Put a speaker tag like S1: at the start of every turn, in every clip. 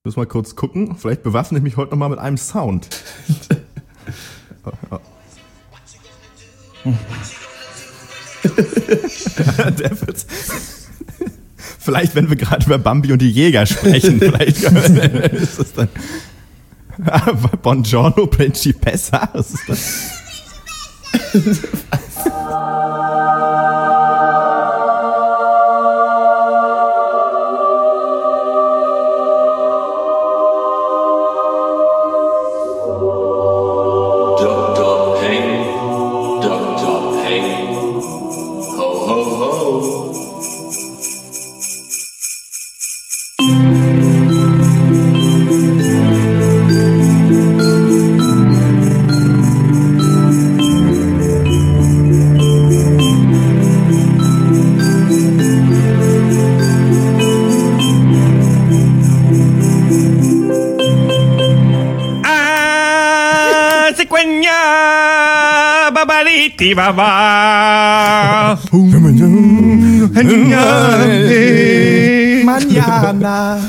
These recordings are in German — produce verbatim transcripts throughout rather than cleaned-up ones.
S1: muss mal kurz gucken. Vielleicht bewaffne ich mich heute noch mal mit einem Sound. oh, oh. Der wird's. Vielleicht, wenn wir gerade über Bambi und die Jäger sprechen, vielleicht ist das dann. Buongiorno, Principessa. Was ist das?
S2: Baba. Manana.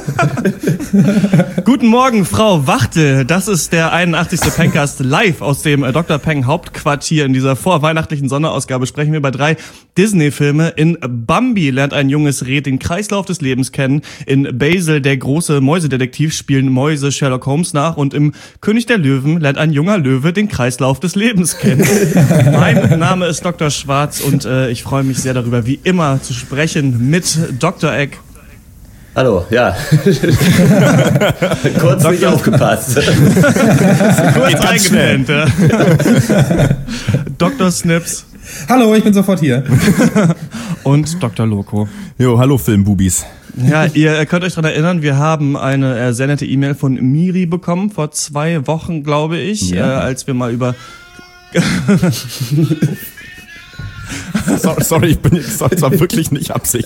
S2: Guten Morgen, Frau Wachtel. Das ist der einundachtzigste Pencast live aus dem Doktor Peng Hauptquartier. In dieser vorweihnachtlichen Sonderausgabe sprechen wir über drei Disney-Filme. In Bambi lernt ein junges Reh den Kreislauf des Lebens kennen. In Basil, der große Mäusedetektiv, spielen Mäuse Sherlock Holmes nach. Und im König der Löwen lernt ein junger Löwe den Kreislauf des Lebens kennen. Mein Name ist Doktor Schwarz und äh, ich freue mich sehr darüber, wie immer zu sprechen mit Doktor Eck.
S3: Hallo, ja. Kurz nicht aufgepasst.
S2: Kurz eingepennt, ja. Doktor Snips.
S4: Hallo, ich bin sofort hier.
S2: Und Doktor Loco.
S1: Jo, hallo Filmbubis.
S2: Ja, ihr könnt euch daran erinnern, wir haben eine äh, sehr nette E-Mail von Miri bekommen, vor zwei Wochen, glaube ich, ja. äh, als wir mal über...
S1: sorry, sorry, ich bin jetzt, das war wirklich nicht Absicht.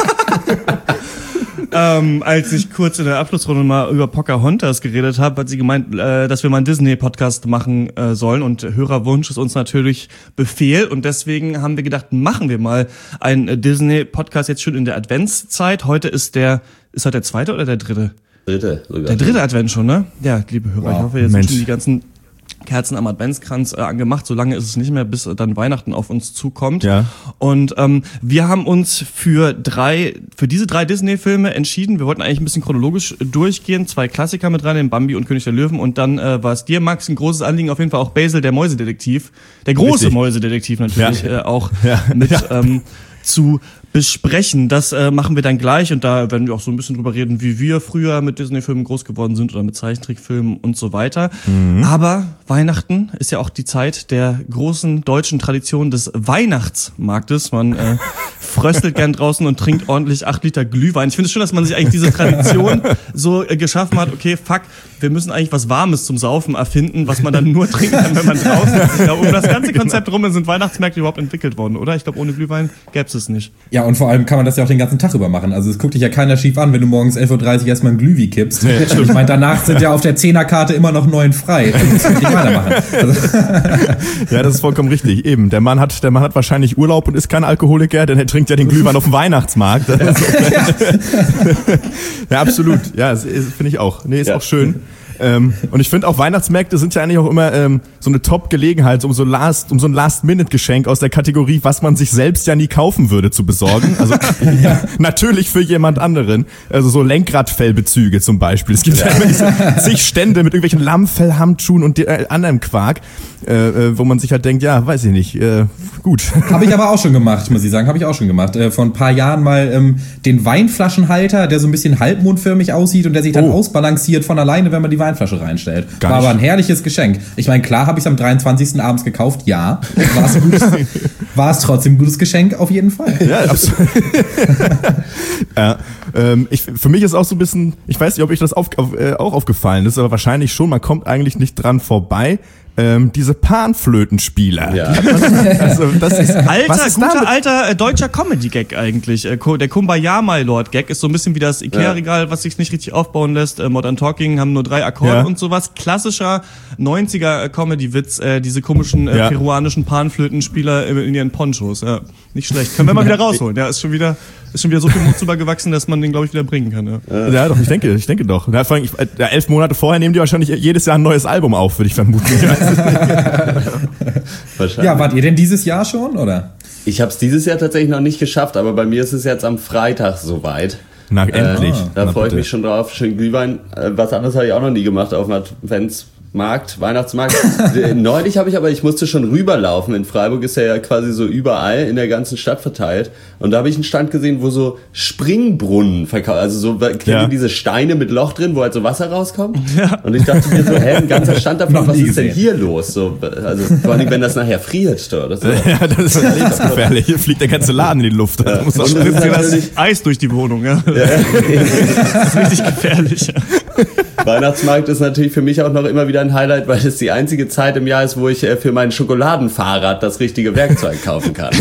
S2: Ähm, als ich kurz in der Abschlussrunde mal über Pocahontas geredet habe, hat sie gemeint, äh, dass wir mal einen Disney-Podcast machen äh, sollen und Hörerwunsch ist uns natürlich Befehl und deswegen haben wir gedacht, machen wir mal einen äh, Disney-Podcast jetzt schon in der Adventszeit. Heute ist der, ist heute der zweite oder der dritte?
S3: Dritte sogar.
S2: Der dritte Advent schon, ne? Ja, liebe Hörer, wow. Ich hoffe, jetzt
S1: Mensch.
S2: sind die ganzen Kerzen am Adventskranz äh, angemacht. So lange ist es nicht mehr, bis äh, dann Weihnachten auf uns zukommt.
S1: Ja.
S2: Und ähm, wir haben uns für drei, für diese drei Disney-Filme entschieden. Wir wollten eigentlich ein bisschen chronologisch durchgehen. Zwei Klassiker mit rein, den Bambi und König der Löwen. Und dann äh, war es dir, Max, ein großes Anliegen, auf jeden Fall auch Basil, der Mäusedetektiv. Der große
S1: Richtig.
S2: Mäusedetektiv natürlich
S1: Ja.
S2: äh, auch
S1: Ja.
S2: mit
S1: Ja.
S2: Ähm, zu besprechen. Das äh, machen wir dann gleich und da werden wir auch so ein bisschen drüber reden, wie wir früher mit Disney-Filmen groß geworden sind oder mit Zeichentrickfilmen und so weiter. Mhm. Aber Weihnachten ist ja auch die Zeit der großen deutschen Tradition des Weihnachtsmarktes. Man äh, fröstelt gern draußen und trinkt ordentlich acht Liter Glühwein. Ich finde es schön, dass man sich eigentlich diese Tradition so äh, geschaffen hat, okay, fuck, wir müssen eigentlich was Warmes zum Saufen erfinden, was man dann nur trinken kann, wenn man draußen ist. Ich glaube, um das ganze Konzept rum sind Weihnachtsmärkte überhaupt entwickelt worden, oder? Ich glaube, ohne Glühwein gäbe es es nicht.
S4: Ja, und vor allem kann man das ja auch den ganzen Tag über machen. Also es guckt dich ja keiner schief an, wenn du morgens elf Uhr dreißig erstmal ein Glühwein kippst. Nee, ich meine, danach sind ja auf der Zehnerkarte immer noch neun frei. Also das kann ich nicht weitermachen. Also
S1: ja, das ist vollkommen richtig. Eben, der Mann hat, der Mann hat wahrscheinlich Urlaub und ist kein Alkoholiker, denn er trinkt ja den Glühwein auf dem Weihnachtsmarkt. Ja, ja absolut. Ja, finde ich auch. Nee, ist ja auch schön. Ähm, und ich finde auch Weihnachtsmärkte sind ja eigentlich auch immer ähm, so eine Top-Gelegenheit, um so Last, um so ein Last-Minute-Geschenk aus der Kategorie, was man sich selbst ja nie kaufen würde, zu besorgen. Also ja. Natürlich für jemand anderen. Also so Lenkradfellbezüge zum Beispiel. Es gibt ja, ja immer diese zig Stände mit irgendwelchen Lammfellhandschuhen und äh, anderem Quark, äh, wo man sich halt denkt, ja, weiß ich nicht, äh, gut.
S4: Habe ich aber auch schon gemacht, muss ich sagen, habe ich auch schon gemacht. Äh, vor ein paar Jahren mal ähm, den Weinflaschenhalter, der so ein bisschen halbmondförmig aussieht und der sich dann oh. ausbalanciert von alleine, wenn man die Weinflasche reinstellt. Gar War nicht. Aber ein herrliches Geschenk. Ich meine, klar habe ich es am dreiundzwanzigsten abends gekauft, ja. War es, gutes, war es trotzdem ein gutes Geschenk, auf jeden Fall.
S1: Ja, absolut. ja, ähm, ich, für mich ist auch so ein bisschen, ich weiß nicht, ob euch das auf, auf, äh, auch aufgefallen ist, aber wahrscheinlich schon, man kommt eigentlich nicht dran vorbei, ähm, diese Panflötenspieler.
S3: Ja.
S1: Also, das ist,
S2: Alter,
S1: was ist
S2: guter
S1: damit?
S2: alter äh, deutscher Comedy-Gag eigentlich. Äh, Ko- der Kumbaya My Lord Gag ist so ein bisschen wie das Ikea-Regal, was sich nicht richtig aufbauen lässt. Äh, Modern Talking haben nur drei Akkorde
S1: Ja.
S2: und sowas. Klassischer neunziger äh, Comedy-Witz, äh, diese komischen äh,
S1: Ja.
S2: peruanischen Panflötenspieler in, in ihren Ponchos. Ja, nicht schlecht. Können wir mal wieder rausholen. Ja, ist schon wieder, ist schon wieder so viel Mut übergewachsen, dass man den, glaube ich, wieder bringen kann. Ja.
S1: Ja, doch, ich denke, ich denke doch. Ja, vor allem, ich, ja, elf Monate vorher nehmen die wahrscheinlich jedes Jahr ein neues Album auf, würde ich vermuten.
S3: Wahrscheinlich.
S4: Ja, wart ihr denn dieses Jahr schon, oder?
S3: Ich habe es dieses Jahr tatsächlich noch nicht geschafft, aber bei mir ist es jetzt am Freitag soweit.
S1: Na, endlich.
S3: Äh, da
S1: Na,
S3: freue ich
S1: bitte.
S3: mich schon drauf. Schön Glühwein. Äh, was anderes habe ich auch noch nie gemacht auf dem Adventsmarkt, Weihnachtsmarkt. Äh, Neulich habe ich aber, ich musste schon rüberlaufen. In Freiburg ist er ja quasi so überall in der ganzen Stadt verteilt. Und da habe ich einen Stand gesehen, wo so Springbrunnen verkauft. Also so, kennt
S1: Ja.
S3: ihr diese Steine mit Loch drin, wo halt so Wasser rauskommt? Ja. Und ich dachte mir so, hä, ein ganzer Stand davon,
S4: Noch
S3: was
S4: nie
S3: ist denn
S4: gesehen.
S3: hier los? So, also vor allem, wenn das nachher friert. Doch, das ist
S1: Ja, das ist lebensgefährlich. Hier fliegt der ganze Laden in die Luft. Da muss man
S3: Und
S1: schon-
S3: das ist
S2: Spritzt dir das
S3: natürlich-
S2: Eis durch die Wohnung, ja. Das ist richtig gefährlich. Ja.
S3: Weihnachtsmarkt ist natürlich für mich auch noch immer wieder ein Highlight, weil es die einzige Zeit im Jahr ist, wo ich äh, für mein Schokoladenfahrrad das richtige Werkzeug kaufen kann.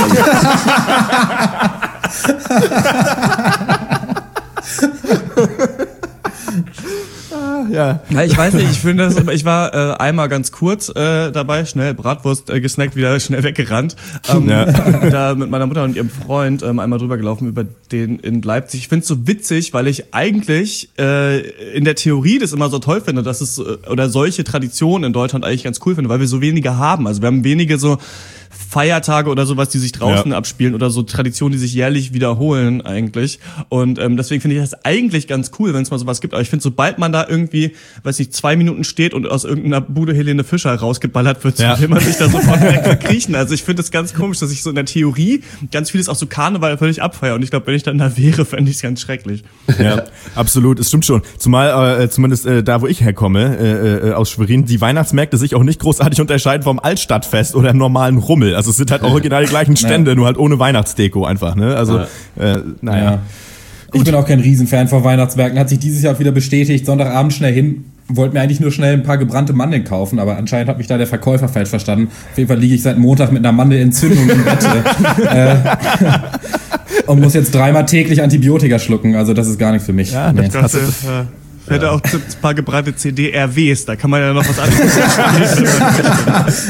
S1: ja.
S2: Ja, ich weiß nicht, ich finde das, ich war äh, einmal ganz kurz äh, dabei, schnell Bratwurst äh, gesnackt, wieder schnell weggerannt. Ähm,
S1: Ja.
S2: Da mit meiner Mutter und ihrem Freund ähm, einmal drüber gelaufen über den in Leipzig. Ich finde es so witzig, weil ich eigentlich äh, in der Theorie das immer so toll finde, dass es äh, oder solche Traditionen in Deutschland eigentlich ganz cool finde, weil wir so wenige haben. Also wir haben wenige so Feiertage oder sowas, die sich draußen
S1: Ja.
S2: abspielen oder so Traditionen, die sich jährlich wiederholen eigentlich. Und ähm, deswegen finde ich das eigentlich ganz cool, wenn es mal sowas gibt. Aber ich finde, sobald man da irgendwie, weiß nicht, zwei Minuten steht und aus irgendeiner Bude Helene Fischer rausgeballert wird,
S1: Ja.
S2: will man sich da sofort direkt verkriechen. Also ich finde das ganz komisch, dass ich so in der Theorie ganz vieles auch so Karneval völlig abfeiere. Und ich glaube, wenn ich dann da wäre, fände ich es ganz schrecklich.
S1: Ja, absolut, es stimmt schon. Zumal äh, zumindest äh, da, wo ich herkomme, äh, äh, aus Schwerin, die Weihnachtsmärkte sich auch nicht großartig unterscheiden vom Altstadtfest oder einem normalen Rummel. Also es sind halt original die gleichen Stände, nur halt ohne Weihnachtsdeko einfach. Ne? Also, äh, naja.
S4: Ja. Ich bin auch kein Riesenfan von Weihnachtsmärkten. Hat sich dieses Jahr auch wieder bestätigt. Sonntagabend schnell hin. Wollte mir eigentlich nur schnell ein paar gebrannte Mandeln kaufen, aber anscheinend hat mich da der Verkäufer falsch verstanden. Auf jeden Fall liege ich seit Montag mit einer Mandelentzündung im Bett. äh, und muss jetzt dreimal täglich Antibiotika schlucken. Also das ist gar nichts für mich.
S1: Ja,
S4: Nee.
S1: das-
S2: Das, äh, hätte auch ein paar gebrannte C D R Ws, da kann man ja noch was anderes.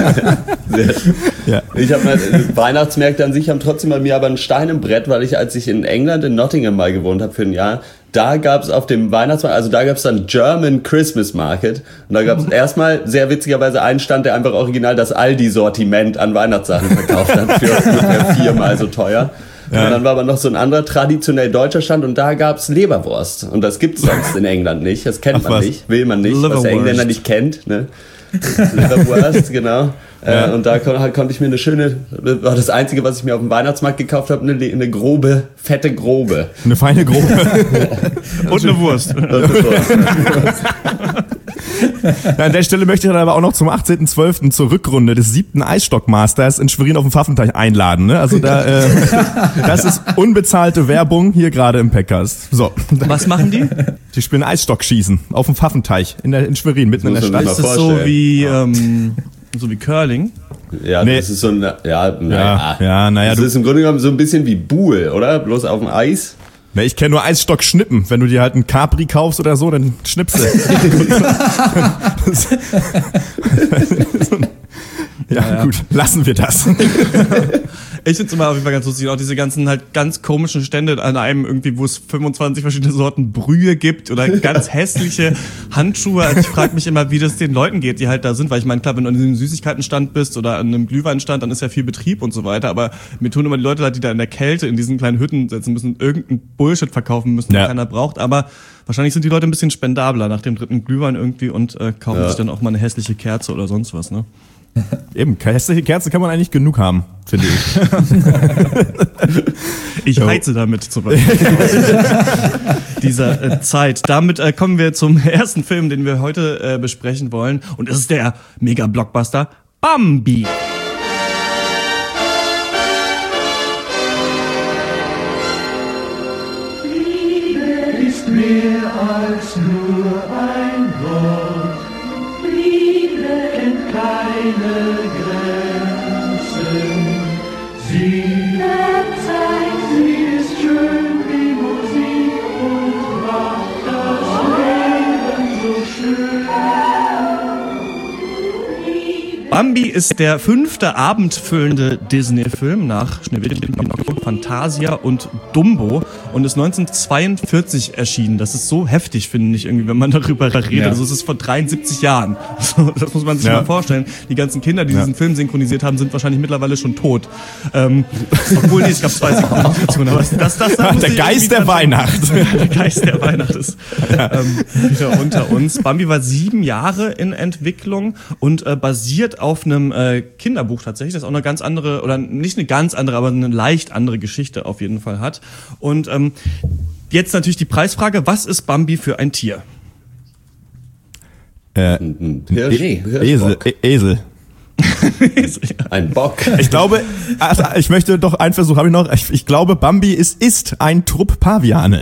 S1: Ja.
S3: Ich habe äh, Weihnachtsmärkte an sich haben trotzdem bei mir aber ein Stein im Brett, weil ich, als ich in England, in Nottingham mal gewohnt habe für ein Jahr, da gab es auf dem Weihnachtsmarkt, also da gab es dann German Christmas Market und da gab es erstmal sehr witzigerweise einen Stand, der einfach original das Aldi-Sortiment an Weihnachtssachen verkauft hat für ungefähr viermal so teuer. Ja. Und dann war aber noch so ein anderer traditionell deutscher Stand und da gab's Leberwurst. Und das gibt's sonst in England nicht. Das kennt
S1: Ach,
S3: man
S1: was?
S3: nicht, will man nicht, was
S2: Liverwurst.
S3: der Engländer nicht kennt. Ne? Leberwurst, genau.
S1: Ja.
S3: Äh, und da kon konnte ich mir eine schöne, war das Einzige, was ich mir auf dem Weihnachtsmarkt gekauft habe, eine, eine grobe, fette Grobe.
S1: Eine feine Grobe.
S2: Und eine Wurst.
S1: Ja, an der Stelle möchte ich dann aber auch noch zum achtzehnten zwölften zur Rückrunde des siebten Eisstockmasters in Schwerin auf dem Pfaffenteich einladen. Ne? Also da, äh, das ist unbezahlte Werbung hier gerade im Packcast. So,
S2: Was machen die?
S1: die spielen Eisstockschießen auf dem Pfaffenteich in, der, in Schwerin, mitten in der
S3: muss man
S1: Stadt.
S3: sich
S2: Ist das so
S3: vorstellen.
S2: wie, ähm, so wie Curling?
S3: Ja,
S1: Nee.
S3: das ist so ein, ja,
S1: Ja,
S3: naja.
S1: ja, naja,
S3: Das
S1: du,
S3: ist im Grunde genommen so ein bisschen wie Buhl, oder? Bloß auf dem Eis.
S1: ne, ich kenne nur Eisstockschnippen. Wenn du dir halt einen Capri kaufst oder so, dann schnippst du. Ja, gut, lassen wir das.
S2: Ich finde es immer auf jeden Fall ganz lustig, auch diese ganzen halt ganz komischen Stände an einem irgendwie, wo es fünfundzwanzig verschiedene Sorten Brühe gibt oder ganz hässliche Handschuhe. Also ich frage mich immer, wie das den Leuten geht, die halt da sind, weil ich meine, klar, wenn du an einem Süßigkeitenstand bist oder an einem Glühweinstand, dann ist ja viel Betrieb und so weiter, aber mir tun immer die Leute leid, die da in der Kälte in diesen kleinen Hütten sitzen müssen, irgendein Bullshit verkaufen müssen, den
S1: Ja.
S2: keiner braucht, aber wahrscheinlich sind die Leute ein bisschen spendabler nach dem dritten Glühwein irgendwie und äh, kaufen
S3: Ja.
S2: sich dann auch mal eine hässliche Kerze oder sonst was, ne?
S1: Eben, hässliche Kerze kann man eigentlich genug haben, finde ich.
S2: Ich
S1: Jo.
S2: heize damit zurück. Dieser äh, Zeit. Damit äh, kommen wir zum ersten Film, den wir heute äh, besprechen wollen. Und es ist der Mega-Blockbuster Bambi.
S5: Ist mehr als nur ein Wort. Liebe
S2: Bambi ist der fünfte abendfüllende Disney-Film nach Schneewittchen, Pinocchio, Fantasia und Dumbo und ist neunzehnhundertzweiundvierzig erschienen. Das ist so heftig, finde ich, irgendwie, wenn man darüber redet. Ja. Also es ist vor dreiundsiebzig Jahren. Das muss man sich ja. mal vorstellen. Die ganzen Kinder, die ja. diesen Film synchronisiert haben, sind wahrscheinlich mittlerweile schon tot. Ähm, obwohl, nee, es gab zwei Synchronisationen. Aber das, das, das, das
S1: der Geist der Weihnacht.
S2: Der Geist der Weihnacht ist ähm, wieder unter uns. Bambi war sieben Jahre in Entwicklung und äh, basiert auf einem äh, Kinderbuch tatsächlich, das auch eine ganz andere, oder nicht eine ganz andere, aber eine leicht andere Geschichte auf jeden Fall hat. Und ähm, jetzt natürlich die Preisfrage, was ist Bambi für ein Tier?
S3: Äh, Hirsch,
S1: Esel. Esel.
S3: Ein Bock.
S1: Ich glaube, also ich möchte doch einen Versuch habe ich noch. Ich, ich glaube, Bambi ist, ist ein Trupp Paviane.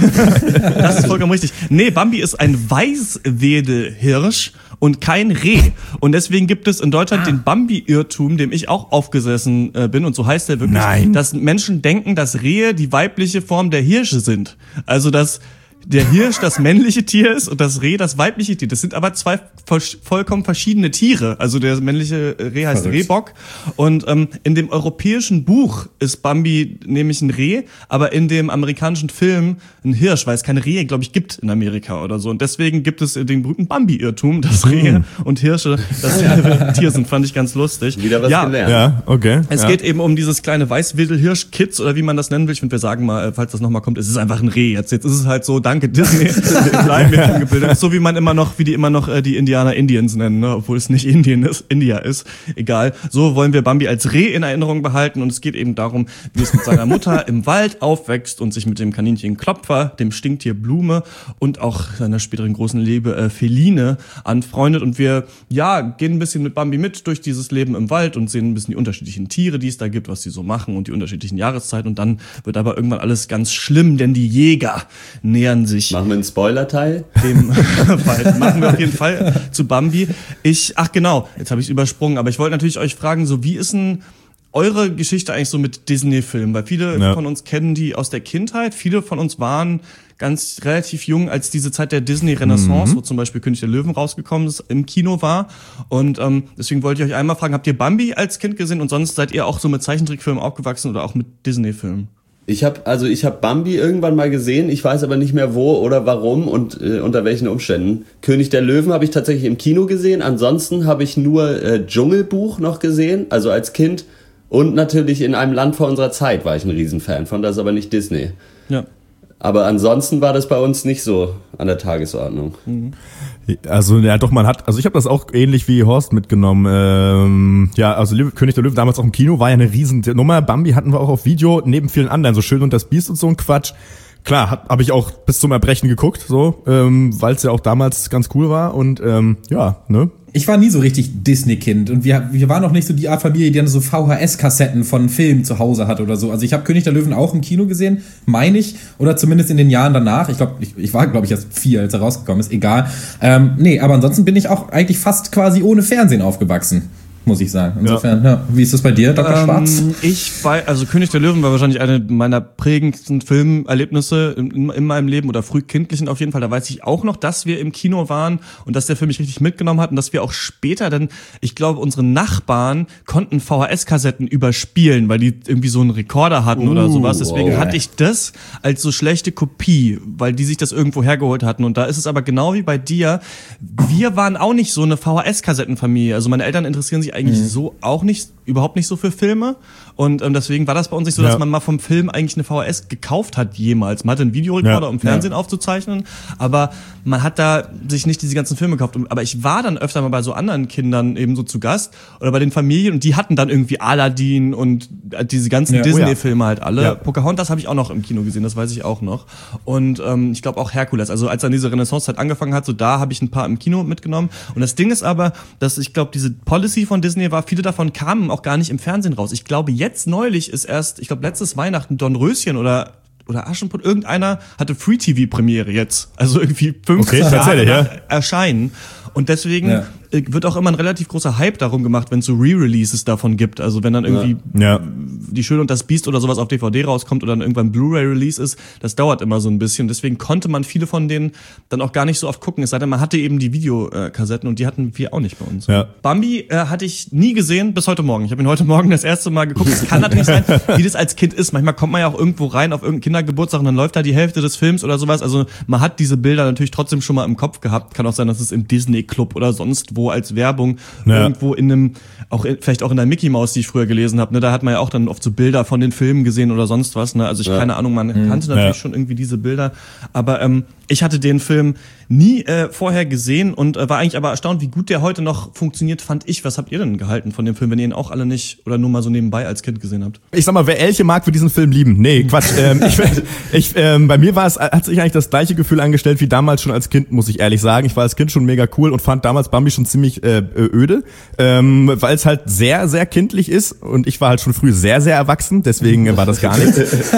S2: Das ist vollkommen richtig. Nee, Bambi ist ein Weißwedelhirsch und kein Reh. Und deswegen gibt es in Deutschland ah. den Bambi-Irrtum, dem ich auch aufgesessen äh, bin. Und so heißt der wirklich,
S1: Nein.
S2: dass Menschen denken, dass Rehe die weibliche Form der Hirsche sind. Also, dass der Hirsch das männliche Tier ist und das Reh das weibliche Tier. Das sind aber zwei vollkommen verschiedene Tiere. Also der männliche Reh heißt Verrückt. Rehbock. Und ähm, in dem europäischen Buch ist Bambi nämlich ein Reh, aber in dem amerikanischen Film ein Hirsch, weil es keine Rehe, glaube ich, gibt in Amerika oder so. Und deswegen gibt es den berühmten Bambi-Irrtum, dass Rehe und Hirsche das Tier sind. Fand ich ganz lustig.
S3: Wieder was
S2: ja,
S3: gelernt.
S1: Ja, okay.
S2: Es
S1: ja.
S2: geht eben um dieses kleine Weißwedelhirsch-Kids oder wie man das nennen will. Ich finde, wir sagen mal, falls das nochmal kommt, es ist einfach ein Reh. Jetzt, jetzt ist es halt so, danke Disney, bleiben wir im gebildet. So wie man immer noch, wie die immer noch äh, die Indianer Indians nennen, ne? Obwohl es nicht Indien ist, India ist. Egal. So wollen wir Bambi als Reh in Erinnerung behalten und es geht eben darum, wie es mit seiner Mutter im Wald aufwächst und sich mit dem Kaninchen Klopfer, dem Stinktier Blume und auch seiner späteren großen Liebe äh, Feline anfreundet und wir, ja, gehen ein bisschen mit Bambi mit durch dieses Leben im Wald und sehen ein bisschen die unterschiedlichen Tiere, die es da gibt, was sie so machen und die unterschiedlichen Jahreszeiten und dann wird aber irgendwann alles ganz schlimm, denn die Jäger nähern sich.
S3: Machen wir einen Spoiler-Teil?
S2: Dem Wald. Machen wir auf jeden Fall zu Bambi. Ich, ach genau, jetzt habe ich es übersprungen, aber ich wollte natürlich euch fragen, so wie ist denn eure Geschichte eigentlich so mit Disney-Filmen? Weil viele ja. von uns kennen die aus der Kindheit, viele von uns waren ganz relativ jung, als diese Zeit der Disney-Renaissance, mhm. wo zum Beispiel König der Löwen rausgekommen ist, im Kino war. Und ähm, deswegen wollte ich euch einmal fragen, habt ihr Bambi als Kind gesehen und sonst seid ihr auch so mit Zeichentrickfilmen aufgewachsen oder auch mit Disney-Filmen?
S3: Ich habe also ich habe Bambi irgendwann mal gesehen, ich weiß aber nicht mehr wo oder warum und äh, unter welchen Umständen. König der Löwen habe ich tatsächlich im Kino gesehen, ansonsten habe ich nur äh, Dschungelbuch noch gesehen, also als Kind und natürlich In einem Land vor unserer Zeit war ich ein Riesenfan von, das ist aber nicht Disney.
S2: Ja.
S3: Aber ansonsten war das bei uns nicht so an der Tagesordnung.
S2: Mhm.
S1: Also ja, doch, man hat, also ich habe das auch ähnlich wie Horst mitgenommen. Ähm, ja, also König der Löwen damals auch im Kino war ja eine riesen Nummer. Bambi hatten wir auch auf Video neben vielen anderen, so Schön und das Biest und so ein Quatsch. Klar, habe hab ich auch bis zum Erbrechen geguckt, so, ähm, weil es ja auch damals ganz cool war und ähm, ja, ne.
S4: Ich war nie so richtig Disney-Kind und wir, wir waren auch nicht so die Art Familie, die dann so V H S-Kassetten von Filmen zu Hause hat oder so. Also ich habe König der Löwen auch im Kino gesehen, meine ich, oder zumindest in den Jahren danach. Ich glaube, ich, ich war, glaube ich, erst vier, als er rausgekommen ist, egal. Ähm, nee, aber ansonsten bin ich auch eigentlich fast quasi ohne Fernsehen aufgewachsen, muss ich sagen. Insofern, ja. ja. Wie ist das bei dir, Doktor Ähm, Schwarz?
S2: Ich bei, also König der Löwen war wahrscheinlich eine meiner prägendsten Filmerlebnisse in, in meinem Leben oder frühkindlichen auf jeden Fall. Da weiß ich auch noch, dass wir im Kino waren und dass der Film mich richtig mitgenommen hat und dass wir auch später dann, ich glaube, unsere Nachbarn konnten V H S-Kassetten überspielen, weil die irgendwie so einen Rekorder hatten uh, oder sowas. Deswegen wow. hatte ich das als so schlechte Kopie, weil die sich das irgendwo hergeholt hatten. Und da ist es aber genau wie bei dir. Wir waren auch nicht so eine V H S-Kassettenfamilie. Also meine Eltern interessieren sich eigentlich mhm. so auch nicht, überhaupt nicht so für Filme und ähm, deswegen war das bei uns nicht so, dass ja. man mal vom Film eigentlich eine V H S gekauft hat jemals. Man hatte einen Videorekorder, ja. um Fernsehen ja. aufzuzeichnen, aber man hat da sich nicht diese ganzen Filme gekauft. Aber ich war dann öfter mal bei so anderen Kindern eben so zu Gast oder bei den Familien und die hatten dann irgendwie Aladdin und diese ganzen ja. Disney-Filme oh ja. halt alle. Ja. Pocahontas habe ich auch noch im Kino gesehen, das weiß ich auch noch. Und ähm, ich glaube auch Herkules. Also als dann diese Renaissance-Zeit angefangen hat, so da habe ich ein paar im Kino mitgenommen. Und das Ding ist aber, dass ich glaube, diese Policy von Disney war, viele davon kamen auch gar nicht im Fernsehen raus. Ich glaube, jetzt neulich ist erst, ich glaube, letztes Weihnachten Dornröschen oder oder Aschenputtel, irgendeiner hatte Free-T V-Premiere jetzt. Also irgendwie fünfzehn
S1: okay,
S2: Jahre
S1: ja.
S2: erscheinen. Und deswegen
S4: ja.
S2: äh, wird auch immer ein relativ großer Hype darum gemacht, wenn es so Re-Releases davon gibt. Also wenn dann irgendwie
S1: ja.
S2: Die Schöne und das Biest oder sowas auf D V D rauskommt oder dann irgendwann Blu-ray-Release ist, das dauert immer so ein bisschen. Deswegen konnte man viele von denen dann auch gar nicht so oft gucken. Es sei denn, man hatte eben die Videokassetten und die hatten wir auch nicht bei uns.
S1: Ja.
S2: Bambi äh, hatte ich nie gesehen bis heute Morgen. Ich habe ihn heute Morgen das erste Mal geguckt. Es kann natürlich sein, wie das als Kind ist. Manchmal kommt man ja auch irgendwo rein auf irgendeinen Kindergeburtstag und dann läuft da die Hälfte des Films oder sowas. Also man hat diese Bilder natürlich trotzdem schon mal im Kopf gehabt. Kann auch sein, dass es im Disney Club oder sonst wo als Werbung ja. irgendwo in einem, auch in, vielleicht auch in der Mickey Maus, die ich früher gelesen habe, ne, da hat man ja auch dann oft so Bilder von den Filmen gesehen oder sonst was. Ne? Also ich ja. keine Ahnung, man mhm. kannte natürlich ja. schon irgendwie diese Bilder. Aber ähm, ich hatte den Film nie äh, vorher gesehen und äh, war eigentlich aber erstaunt, wie gut der heute noch funktioniert, fand ich. Was habt ihr denn gehalten von dem Film, wenn ihr ihn auch alle nicht oder nur mal so nebenbei als Kind gesehen habt?
S1: Ich sag mal, wer Elche mag, wird diesen Film lieben. Nee, Quatsch. ähm, ich, ich, ähm, bei mir war es, hat sich eigentlich das gleiche Gefühl angestellt wie damals schon als Kind, muss ich ehrlich sagen. Ich war als Kind schon mega cool und fand damals Bambi schon ziemlich äh, öde, ähm, weil es halt sehr, sehr kindlich ist und ich war halt schon früh sehr, sehr erwachsen, deswegen war das gar nichts.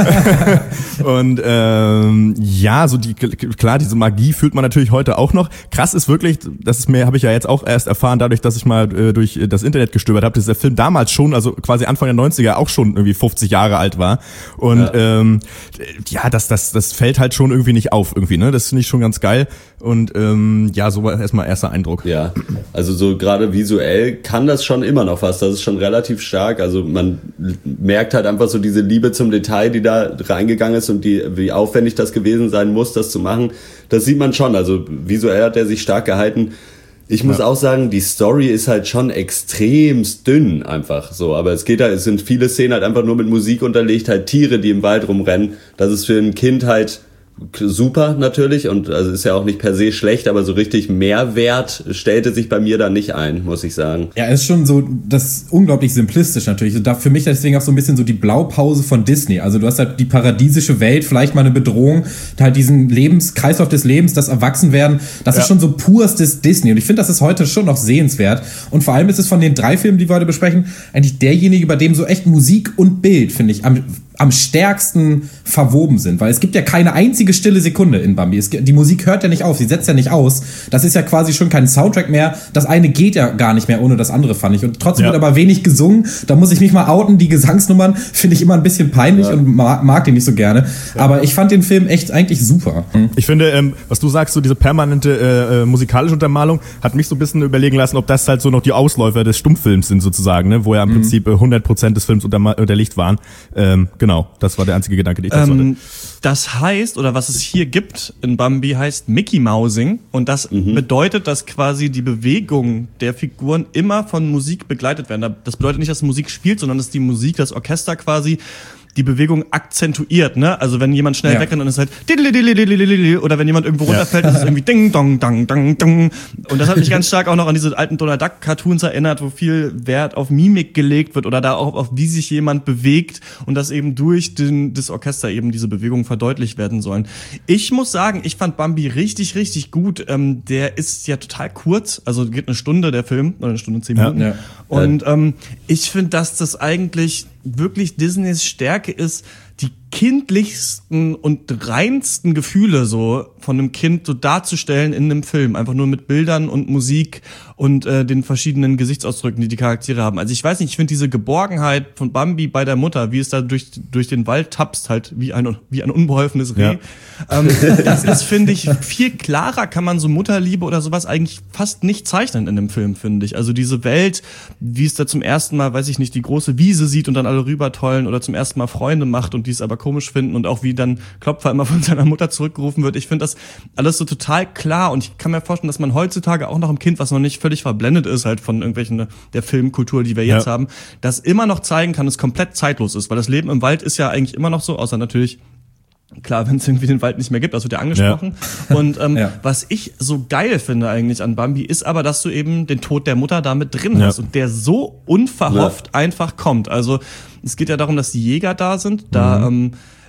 S1: Und ähm, ja, so die klar, diese Magie fühlt man natürlich heute auch noch. Krass ist wirklich, das ist mir, habe ich ja jetzt auch erst erfahren, dadurch, dass ich mal äh, durch das Internet gestöbert habe, dass der Film damals schon, also quasi Anfang der neunziger auch schon irgendwie fünfzig Jahre alt war. Und ja, ähm, ja das, das, das fällt halt schon irgendwie nicht auf irgendwie, ne? Das finde ich schon ganz geil. Und ähm, ja, so war erstmal erster Eindruck.
S3: Ja, also so gerade visuell kann das schon immer noch was. Das ist schon relativ stark. Also man merkt halt einfach so diese Liebe zum Detail, die da reingegangen ist und die, wie aufwendig das gewesen sein muss, das zu machen. Das sieht man schon. Also visuell hat er sich stark gehalten. Ich muss ja. auch sagen, die Story ist halt schon extremst dünn einfach so. Aber es geht halt, es sind viele Szenen halt einfach nur mit Musik unterlegt, halt Tiere, die im Wald rumrennen. Das ist für ein Kind halt super natürlich und also ist ja auch nicht per se schlecht, aber so richtig Mehrwert stellte sich bei mir da nicht ein, muss ich sagen.
S4: Ja, ist schon so, das ist unglaublich simplistisch natürlich. Und da für mich deswegen auch so ein bisschen so die Blaupause von Disney. Also du hast halt die paradiesische Welt, vielleicht mal eine Bedrohung, halt diesen Lebens, Kreislauf des Lebens, das Erwachsenwerden, das ja. ist schon so purstes Disney. Und ich finde, das ist heute schon noch sehenswert. Und vor allem ist es von den drei Filmen, die wir heute besprechen, eigentlich derjenige, bei dem so echt Musik und Bild, finde ich, am am stärksten verwoben sind, weil es gibt ja keine einzige stille Sekunde in Bambi. Es, die Musik hört ja nicht auf, sie setzt ja nicht aus. Das ist ja quasi schon kein Soundtrack mehr. Das eine geht ja gar nicht mehr ohne das andere, fand ich. Und trotzdem ja. wird aber wenig gesungen. Da muss ich mich mal outen. Die Gesangsnummern finde ich immer ein bisschen peinlich ja. und mag, mag die nicht so gerne. Ja. Aber ich fand den Film echt eigentlich super. Hm.
S1: Ich finde, ähm, was du sagst, so diese permanente äh, musikalische Untermalung hat mich so ein bisschen überlegen lassen, ob das halt so noch die Ausläufer des Stummfilms sind sozusagen, ne? Wo ja im mhm. Prinzip äh, hundert Prozent des Films unter, unterlegt waren. Ähm, Genau, das war der einzige Gedanke, den ich dazu
S2: ähm,
S1: hatte.
S2: Das heißt, oder was es hier gibt in Bambi, heißt Mickey Mousing. Und das mhm. bedeutet, dass quasi die Bewegungen der Figuren immer von Musik begleitet werden. Das bedeutet nicht, dass Musik spielt, sondern dass die Musik, das Orchester quasi die Bewegung akzentuiert, ne? Also wenn jemand schnell ja. wegrennt, dann ist es halt oder wenn jemand irgendwo runterfällt, ja. ist es irgendwie ding dong dang dang dang. Und das hat mich ganz stark auch noch an diese alten Donald Duck Cartoons erinnert, wo viel Wert auf Mimik gelegt wird oder da auch auf wie sich jemand bewegt und dass eben durch den, das Orchester eben diese Bewegungen verdeutlicht werden sollen. Ich muss sagen, ich fand Bambi richtig, richtig gut. Ähm, der ist ja total kurz, also geht eine Stunde der Film, oder eine Stunde, zehn Minuten. Ja. Ja. Und ähm, ich finde, dass das eigentlich wirklich Disneys Stärke ist, die kindlichsten und reinsten Gefühle so von einem Kind so darzustellen in einem Film. Einfach nur mit Bildern und Musik und äh, den verschiedenen Gesichtsausdrücken, die die Charaktere haben. Also ich weiß nicht, ich finde diese Geborgenheit von Bambi bei der Mutter, wie es da durch durch den Wald tapst, halt wie ein wie ein unbeholfenes Reh. Ja. Ähm, das ist, finde ich, viel klarer kann man so Mutterliebe oder sowas eigentlich fast nicht zeichnen in dem Film, finde ich. Also diese Welt, wie es da zum ersten Mal, weiß ich nicht, die große Wiese sieht und dann alle rübertollen oder zum ersten Mal Freunde macht und die es aber komisch finden und auch wie dann Klopfer immer von seiner Mutter zurückgerufen wird. Ich finde das alles so total klar und ich kann mir vorstellen, dass man heutzutage auch noch ein Kind, was noch nicht völlig verblendet ist halt von irgendwelchen der Filmkultur, die wir jetzt ja. haben, das immer noch zeigen kann, es komplett zeitlos ist, weil das Leben im Wald ist ja eigentlich immer noch so, außer natürlich klar, wenn es irgendwie den Wald nicht mehr gibt, das wird ja angesprochen. Ja. Und ähm, ja. was ich so geil finde eigentlich an Bambi, ist aber, dass du eben den Tod der Mutter da mit drin ja. hast und der so unverhofft ja. einfach kommt. Also es geht ja darum, dass die Jäger da sind, da mhm. ähm,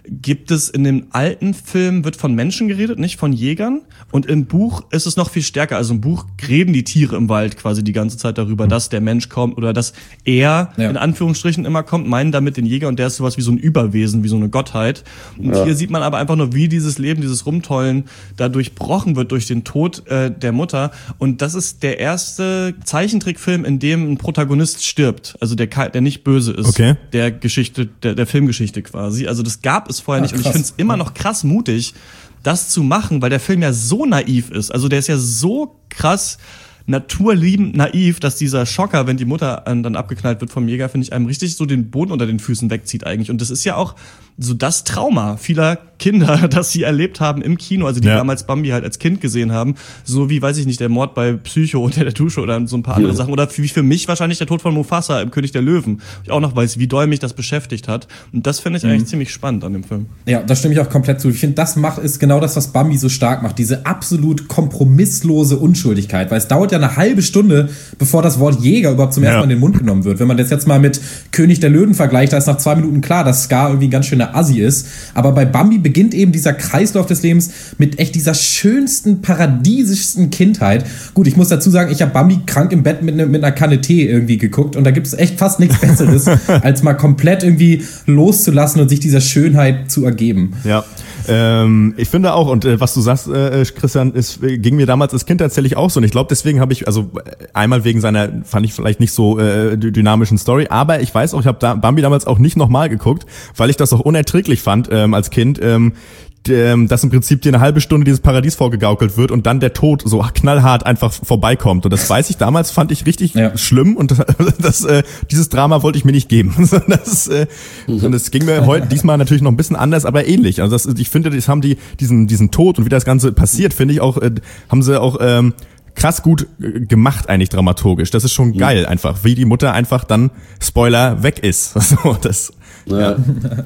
S2: gibt es in dem alten Film, wird von Menschen geredet, nicht von Jägern. Und im Buch ist es noch viel stärker. Also im Buch reden die Tiere im Wald quasi die ganze Zeit darüber, mhm. dass der Mensch kommt oder dass er ja. in Anführungsstrichen immer kommt, meinen damit den Jäger und der ist sowas wie so ein Überwesen, wie so eine Gottheit. Und ja. hier sieht man aber einfach nur, wie dieses Leben, dieses Rumtollen da durchbrochen wird durch den Tod äh, der Mutter. Und das ist der erste Zeichentrickfilm, in dem ein Protagonist stirbt. Also der, der nicht böse ist.
S1: Okay.
S2: Der Geschichte, der, der Filmgeschichte quasi. Also das gab es vorher
S4: ah,
S2: nicht. Und ich finde es immer noch krass mutig, das zu machen, weil der Film ja so naiv ist. Also der ist ja so krass naturliebend naiv, dass dieser Schocker, wenn die Mutter dann abgeknallt wird vom Jäger, finde ich, einem richtig so den Boden unter den Füßen wegzieht eigentlich. Und das ist ja auch so das Trauma vieler Kinder, das sie erlebt haben im Kino, also die ja. damals Bambi halt als Kind gesehen haben, so wie, weiß ich nicht, der Mord bei Psycho unter der Dusche oder so ein paar andere ja. Sachen, oder wie für mich wahrscheinlich der Tod von Mufasa im König der Löwen. Ich auch noch weiß, wie doll mich das beschäftigt hat. Und das finde ich mhm. eigentlich ziemlich spannend an dem Film.
S4: Ja, da stimme ich auch komplett zu. Ich finde, das macht, ist genau das, was Bambi so stark macht, diese absolut kompromisslose Unschuldigkeit, weil es dauert ja eine halbe Stunde, bevor das Wort Jäger überhaupt zum ja. ersten Mal in den Mund genommen wird. Wenn man das jetzt mal mit König der Löwen vergleicht, da ist nach zwei Minuten klar, dass Scar irgendwie ein ganz schöner Assi ist. Aber bei Bambi beginnt eben dieser Kreislauf des Lebens mit echt dieser schönsten, paradiesischsten Kindheit. Gut, ich muss dazu sagen, ich habe Bambi krank im Bett mit, ne, mit einer Kanne Tee irgendwie geguckt und da gibt es echt fast nichts Besseres, als mal komplett irgendwie loszulassen und sich dieser Schönheit zu ergeben.
S1: Ja, ähm, ich finde auch, und äh, was du sagst, äh, Christian, ist, ging mir damals als Kind tatsächlich auch so. Und ich glaube, deswegen habe ich, also einmal wegen seiner, fand ich vielleicht nicht so äh, dynamischen Story, aber ich weiß auch, ich habe da Bambi damals auch nicht nochmal geguckt, weil ich das auch unerträglich fand ähm, als Kind, ähm, dass im Prinzip dir eine halbe Stunde dieses Paradies vorgegaukelt wird und dann der Tod so knallhart einfach vorbeikommt. Und das weiß ich damals, fand ich richtig ja. schlimm und das, das, äh, dieses Drama wollte ich mir nicht geben. Das, äh, und das ging mir heute diesmal natürlich noch ein bisschen anders, aber ähnlich. Also das, ich finde, das haben die diesen diesen Tod und wie das Ganze passiert, finde ich auch, äh, haben sie auch ähm, krass gut gemacht eigentlich dramaturgisch. Das ist schon mhm. geil einfach, wie die Mutter einfach dann, Spoiler, weg ist. So, das,
S3: ja. ja.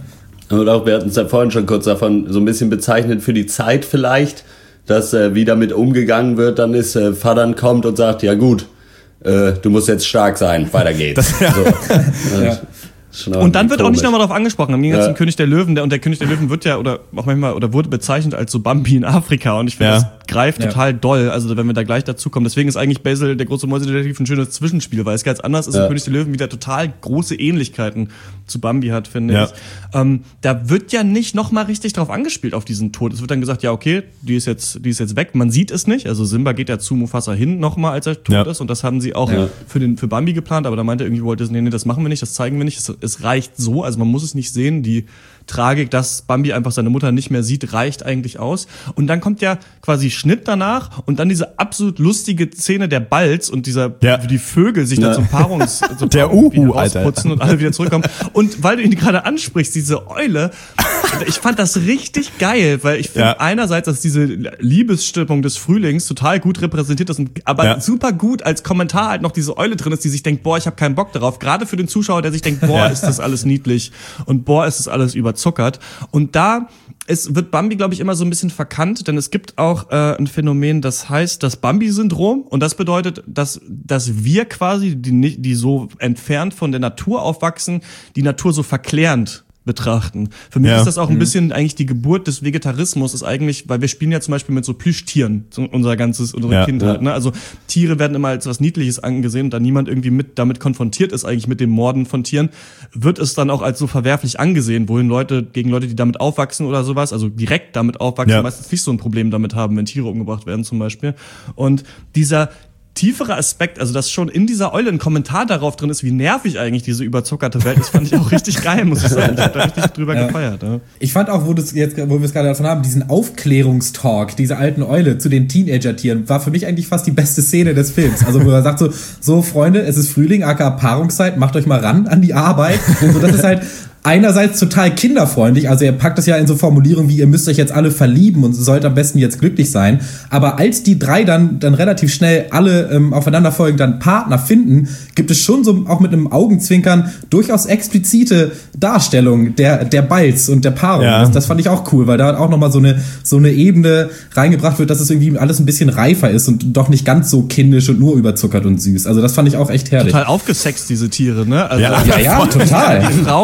S3: Und auch, wir hatten es ja vorhin schon kurz davon so ein bisschen bezeichnet für die Zeit vielleicht, dass äh, wie damit umgegangen wird, dann ist äh, Vater kommt und sagt, ja gut, äh, du musst jetzt stark sein, weiter geht's. Das, ja. So.
S2: Ja. Und dann wird komisch. Auch nicht nochmal darauf angesprochen. Im Gegensatz ja. zum König der Löwen, der, und der König der Löwen wird ja oder auch manchmal oder wurde bezeichnet als so Bambi in Afrika und ich finde, ja. das greift ja. total doll. Also wenn wir da gleich dazu kommen, deswegen ist eigentlich Basil, der große Mäusedetektiv, ein schönes Zwischenspiel, weil es ganz anders ist. Ja. Und König der Löwen wieder total große Ähnlichkeiten zu Bambi hat, finde ja. ich. Ähm, da wird ja nicht nochmal richtig drauf angespielt auf diesen Tod. Es wird dann gesagt, ja okay, die ist jetzt, die ist jetzt weg. Man sieht es nicht. Also Simba geht ja zu Mufasa hin nochmal, als er tot ja. ist und das haben sie auch ja. für den für Bambi geplant. Aber da meinte irgendwie Walt Disney, nee, das machen wir nicht, das zeigen wir nicht. Es, es reicht so. Also man muss es nicht sehen, die Tragik, dass Bambi einfach seine Mutter nicht mehr sieht, reicht eigentlich aus. Und dann kommt ja quasi Schnitt danach und dann diese absolut lustige Szene der Balz und dieser, ja. wie die Vögel sich ja. da zum Paarungs, zum
S1: der
S2: Paarung
S1: Uhu, Alter.
S2: Ausputzen und alle wieder zurückkommen. Und weil du ihn gerade ansprichst, diese Eule, ich fand das richtig geil, weil ich finde ja. einerseits, dass diese Liebesstimmung des Frühlings total gut repräsentiert ist, aber ja. super gut als Kommentar halt noch diese Eule drin ist, die sich denkt, boah, ich habe keinen Bock darauf. Gerade für den Zuschauer, der sich denkt, boah, ja. ist das alles niedlich und boah, ist das alles überzuckert. Und da es wird Bambi, glaube ich, immer so ein bisschen verkannt, denn es gibt auch äh, ein Phänomen, das heißt das Bambi-Syndrom. Und das bedeutet, dass dass wir quasi, die, die so entfernt von der Natur aufwachsen, die Natur so verklärend betrachten. Für mich ja. ist das auch ein bisschen eigentlich die Geburt des Vegetarismus, ist eigentlich, weil wir spielen ja zum Beispiel mit so Plüschtieren, so unser ganzes, unsere ja, Kindheit, ja. ne? Also Tiere werden immer als was Niedliches angesehen und da niemand irgendwie mit damit konfrontiert ist, eigentlich mit dem Morden von Tieren, wird es dann auch als so verwerflich angesehen, wohin Leute, gegen Leute, die damit aufwachsen oder sowas, also direkt damit aufwachsen, ja. meistens nicht so ein Problem damit haben, wenn Tiere umgebracht werden zum Beispiel. Und dieser tieferer Aspekt, also dass schon in dieser Eule ein Kommentar darauf drin ist, wie nervig eigentlich diese überzuckerte Welt ist, fand ich auch richtig geil, muss ich sagen. Ich hab da richtig drüber ja. gefeiert. Ja.
S4: Ich fand auch, wo, das jetzt, wo wir es gerade davon haben, diesen Aufklärungstalk dieser alten Eule zu den Teenager-Tieren, war für mich eigentlich fast die beste Szene des Films. Also wo er sagt so, so Freunde, es ist Frühling, aka Paarungszeit, macht euch mal ran an die Arbeit. So, das ist halt einerseits total kinderfreundlich, also er packt das ja in so Formulierungen wie, ihr müsst euch jetzt alle verlieben und sollt am besten jetzt glücklich sein, aber als die drei dann dann relativ schnell alle ähm, aufeinanderfolgend dann Partner finden, gibt es schon so auch mit einem Augenzwinkern durchaus explizite Darstellung der der Balz und der Paarung. Ja. Das, das fand ich auch cool, weil da auch nochmal so eine so eine Ebene reingebracht wird, dass es irgendwie alles ein bisschen reifer ist und doch nicht ganz so kindisch und nur überzuckert und süß. Also das fand ich auch echt herrlich.
S2: Total aufgesext, diese Tiere, ne? Also
S4: ja, ja, ja, total.
S2: Die Frauen an die Tür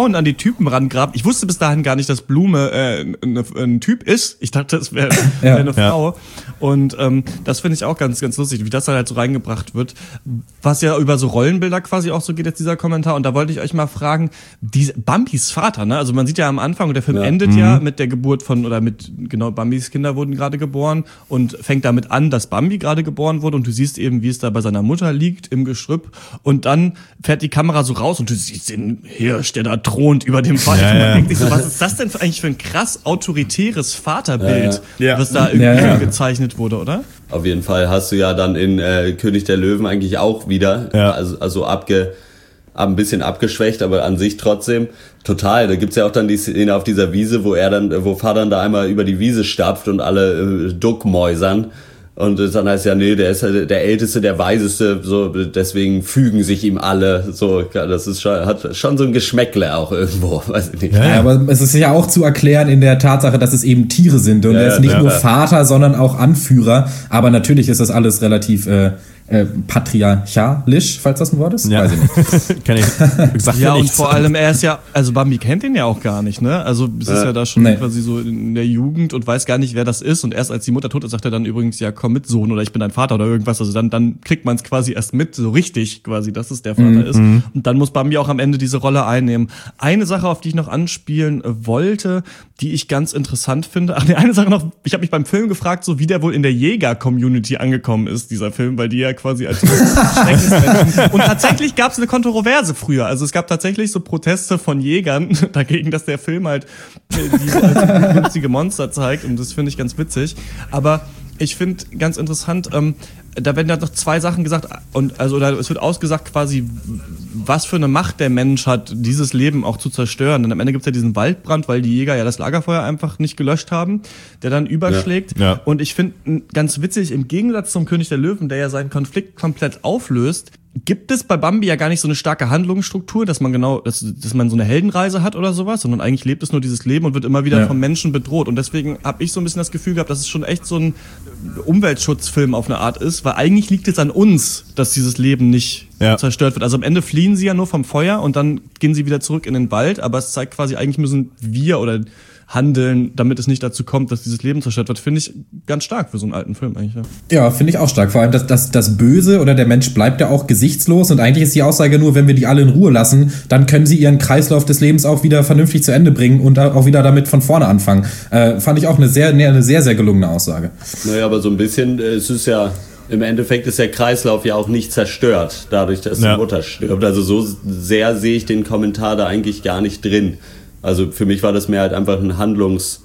S2: Typen rangrabt. Ich wusste bis dahin gar nicht, dass Blume äh, ein, ein Typ ist. Ich dachte, es wäre wär eine ja. Frau. Und ähm, das finde ich auch ganz, ganz lustig, wie das da halt so reingebracht wird. Was ja über so Rollenbilder quasi auch so geht jetzt dieser Kommentar. Und da wollte ich euch mal fragen, diese Bambis Vater, ne? Also man sieht ja am Anfang, und der Film ja. endet mhm. ja mit der Geburt von, oder mit, genau, Bambis Kinder wurden gerade geboren und fängt damit an, dass Bambi gerade geboren wurde. Und du siehst eben, wie es da bei seiner Mutter liegt im Geschrüpp. Und dann fährt die Kamera so raus und du siehst den Hirsch, der da thront über dem Vater. Ja, und man ja. denkt sich so, was ist das denn für, eigentlich für ein krass autoritäres Vaterbild, ja, ja. was da irgendwie ja, ja. gezeichnet wurde, oder?
S3: Auf jeden Fall hast du ja dann in äh, König der Löwen eigentlich auch wieder, ja. also, also abge, ein bisschen abgeschwächt, aber an sich trotzdem total. Da gibt's ja auch dann die Szene auf dieser Wiese, wo er dann, wo Vater dann da einmal über die Wiese stapft und alle äh, duckmäusern. Und dann heißt ja, nee, der ist halt der Älteste, der Weiseste, so, deswegen fügen sich ihm alle, so, das ist schon, hat schon so ein Geschmäckle auch irgendwo, weiß ich nicht.
S4: Ja, ja, aber es ist ja auch zu erklären in der Tatsache, dass es eben Tiere sind und ja, er ist nicht ja, nur ja. Vater, sondern auch Anführer, aber natürlich ist das alles relativ, äh, Äh, patriarchalisch, falls das ein Wort ist?
S1: Ja.
S4: Weiß ich nicht.
S1: Kenn ich. Sag
S2: ja,
S1: ja
S2: und vor allem, er ist ja, also Bambi kennt ihn ja auch gar nicht, ne? Also es ist äh, ja da schon nee. quasi so in der Jugend und weiß gar nicht, wer das ist. Und erst als die Mutter tot ist, sagt er dann übrigens, ja, komm mit, Sohn, oder ich bin dein Vater oder irgendwas. Also dann, dann kriegt man es quasi erst mit, so richtig quasi, dass es der Vater mhm. ist. Und dann muss Bambi auch am Ende diese Rolle einnehmen. Eine Sache, auf die ich noch anspielen wollte, die ich ganz interessant finde. Ach nee, eine Sache noch, ich habe mich beim Film gefragt, so wie der wohl in der Jäger-Community angekommen ist, dieser Film, weil die ja quasi als Schreckensmenschen. Und tatsächlich gab es eine Kontroverse früher. Also es gab tatsächlich so Proteste von Jägern dagegen, dass der Film halt diese als günstige Monster zeigt. Und das finde ich ganz witzig. Aber ich finde ganz interessant, ähm, da werden ja noch zwei Sachen gesagt, und also oder es wird ausgesagt quasi, was für eine Macht der Mensch hat, dieses Leben auch zu zerstören. Denn am Ende gibt's ja diesen Waldbrand, weil die Jäger ja das Lagerfeuer einfach nicht gelöscht haben, der dann überschlägt. Ja. Ja. Und ich finde ganz witzig, im Gegensatz zum König der Löwen, der ja seinen Konflikt komplett auflöst, gibt es bei Bambi ja gar nicht so eine starke Handlungsstruktur, dass man genau, dass, dass man so eine Heldenreise hat oder sowas, sondern eigentlich lebt es nur dieses Leben und wird immer wieder ja. vom Menschen bedroht. Und deswegen habe ich so ein bisschen das Gefühl gehabt, dass es schon echt so ein Umweltschutzfilm auf eine Art ist, weil eigentlich liegt es an uns, dass dieses Leben nicht ja. zerstört wird. Also am Ende fliehen sie ja nur vom Feuer und dann gehen sie wieder zurück in den Wald, aber es zeigt quasi, eigentlich müssen wir oder handeln, damit es nicht dazu kommt, dass dieses Leben zerstört wird, finde ich ganz stark für so einen alten Film eigentlich. Ja,
S4: ja finde ich auch stark. Vor allem das, das, das Böse oder der Mensch bleibt ja auch gesichtslos und eigentlich ist die Aussage nur, wenn wir die alle in Ruhe lassen, dann können sie ihren Kreislauf des Lebens auch wieder vernünftig zu Ende bringen und auch wieder damit von vorne anfangen. Äh, fand ich auch eine sehr, eine sehr, sehr gelungene Aussage.
S3: Naja, aber so ein bisschen, es ist ja, im Endeffekt ist der Kreislauf ja auch nicht zerstört, dadurch, dass ja. die Mutter stirbt. Also so sehr sehe ich den Kommentar da eigentlich gar nicht drin. Also für mich war das mehr halt einfach eine Handlungssache,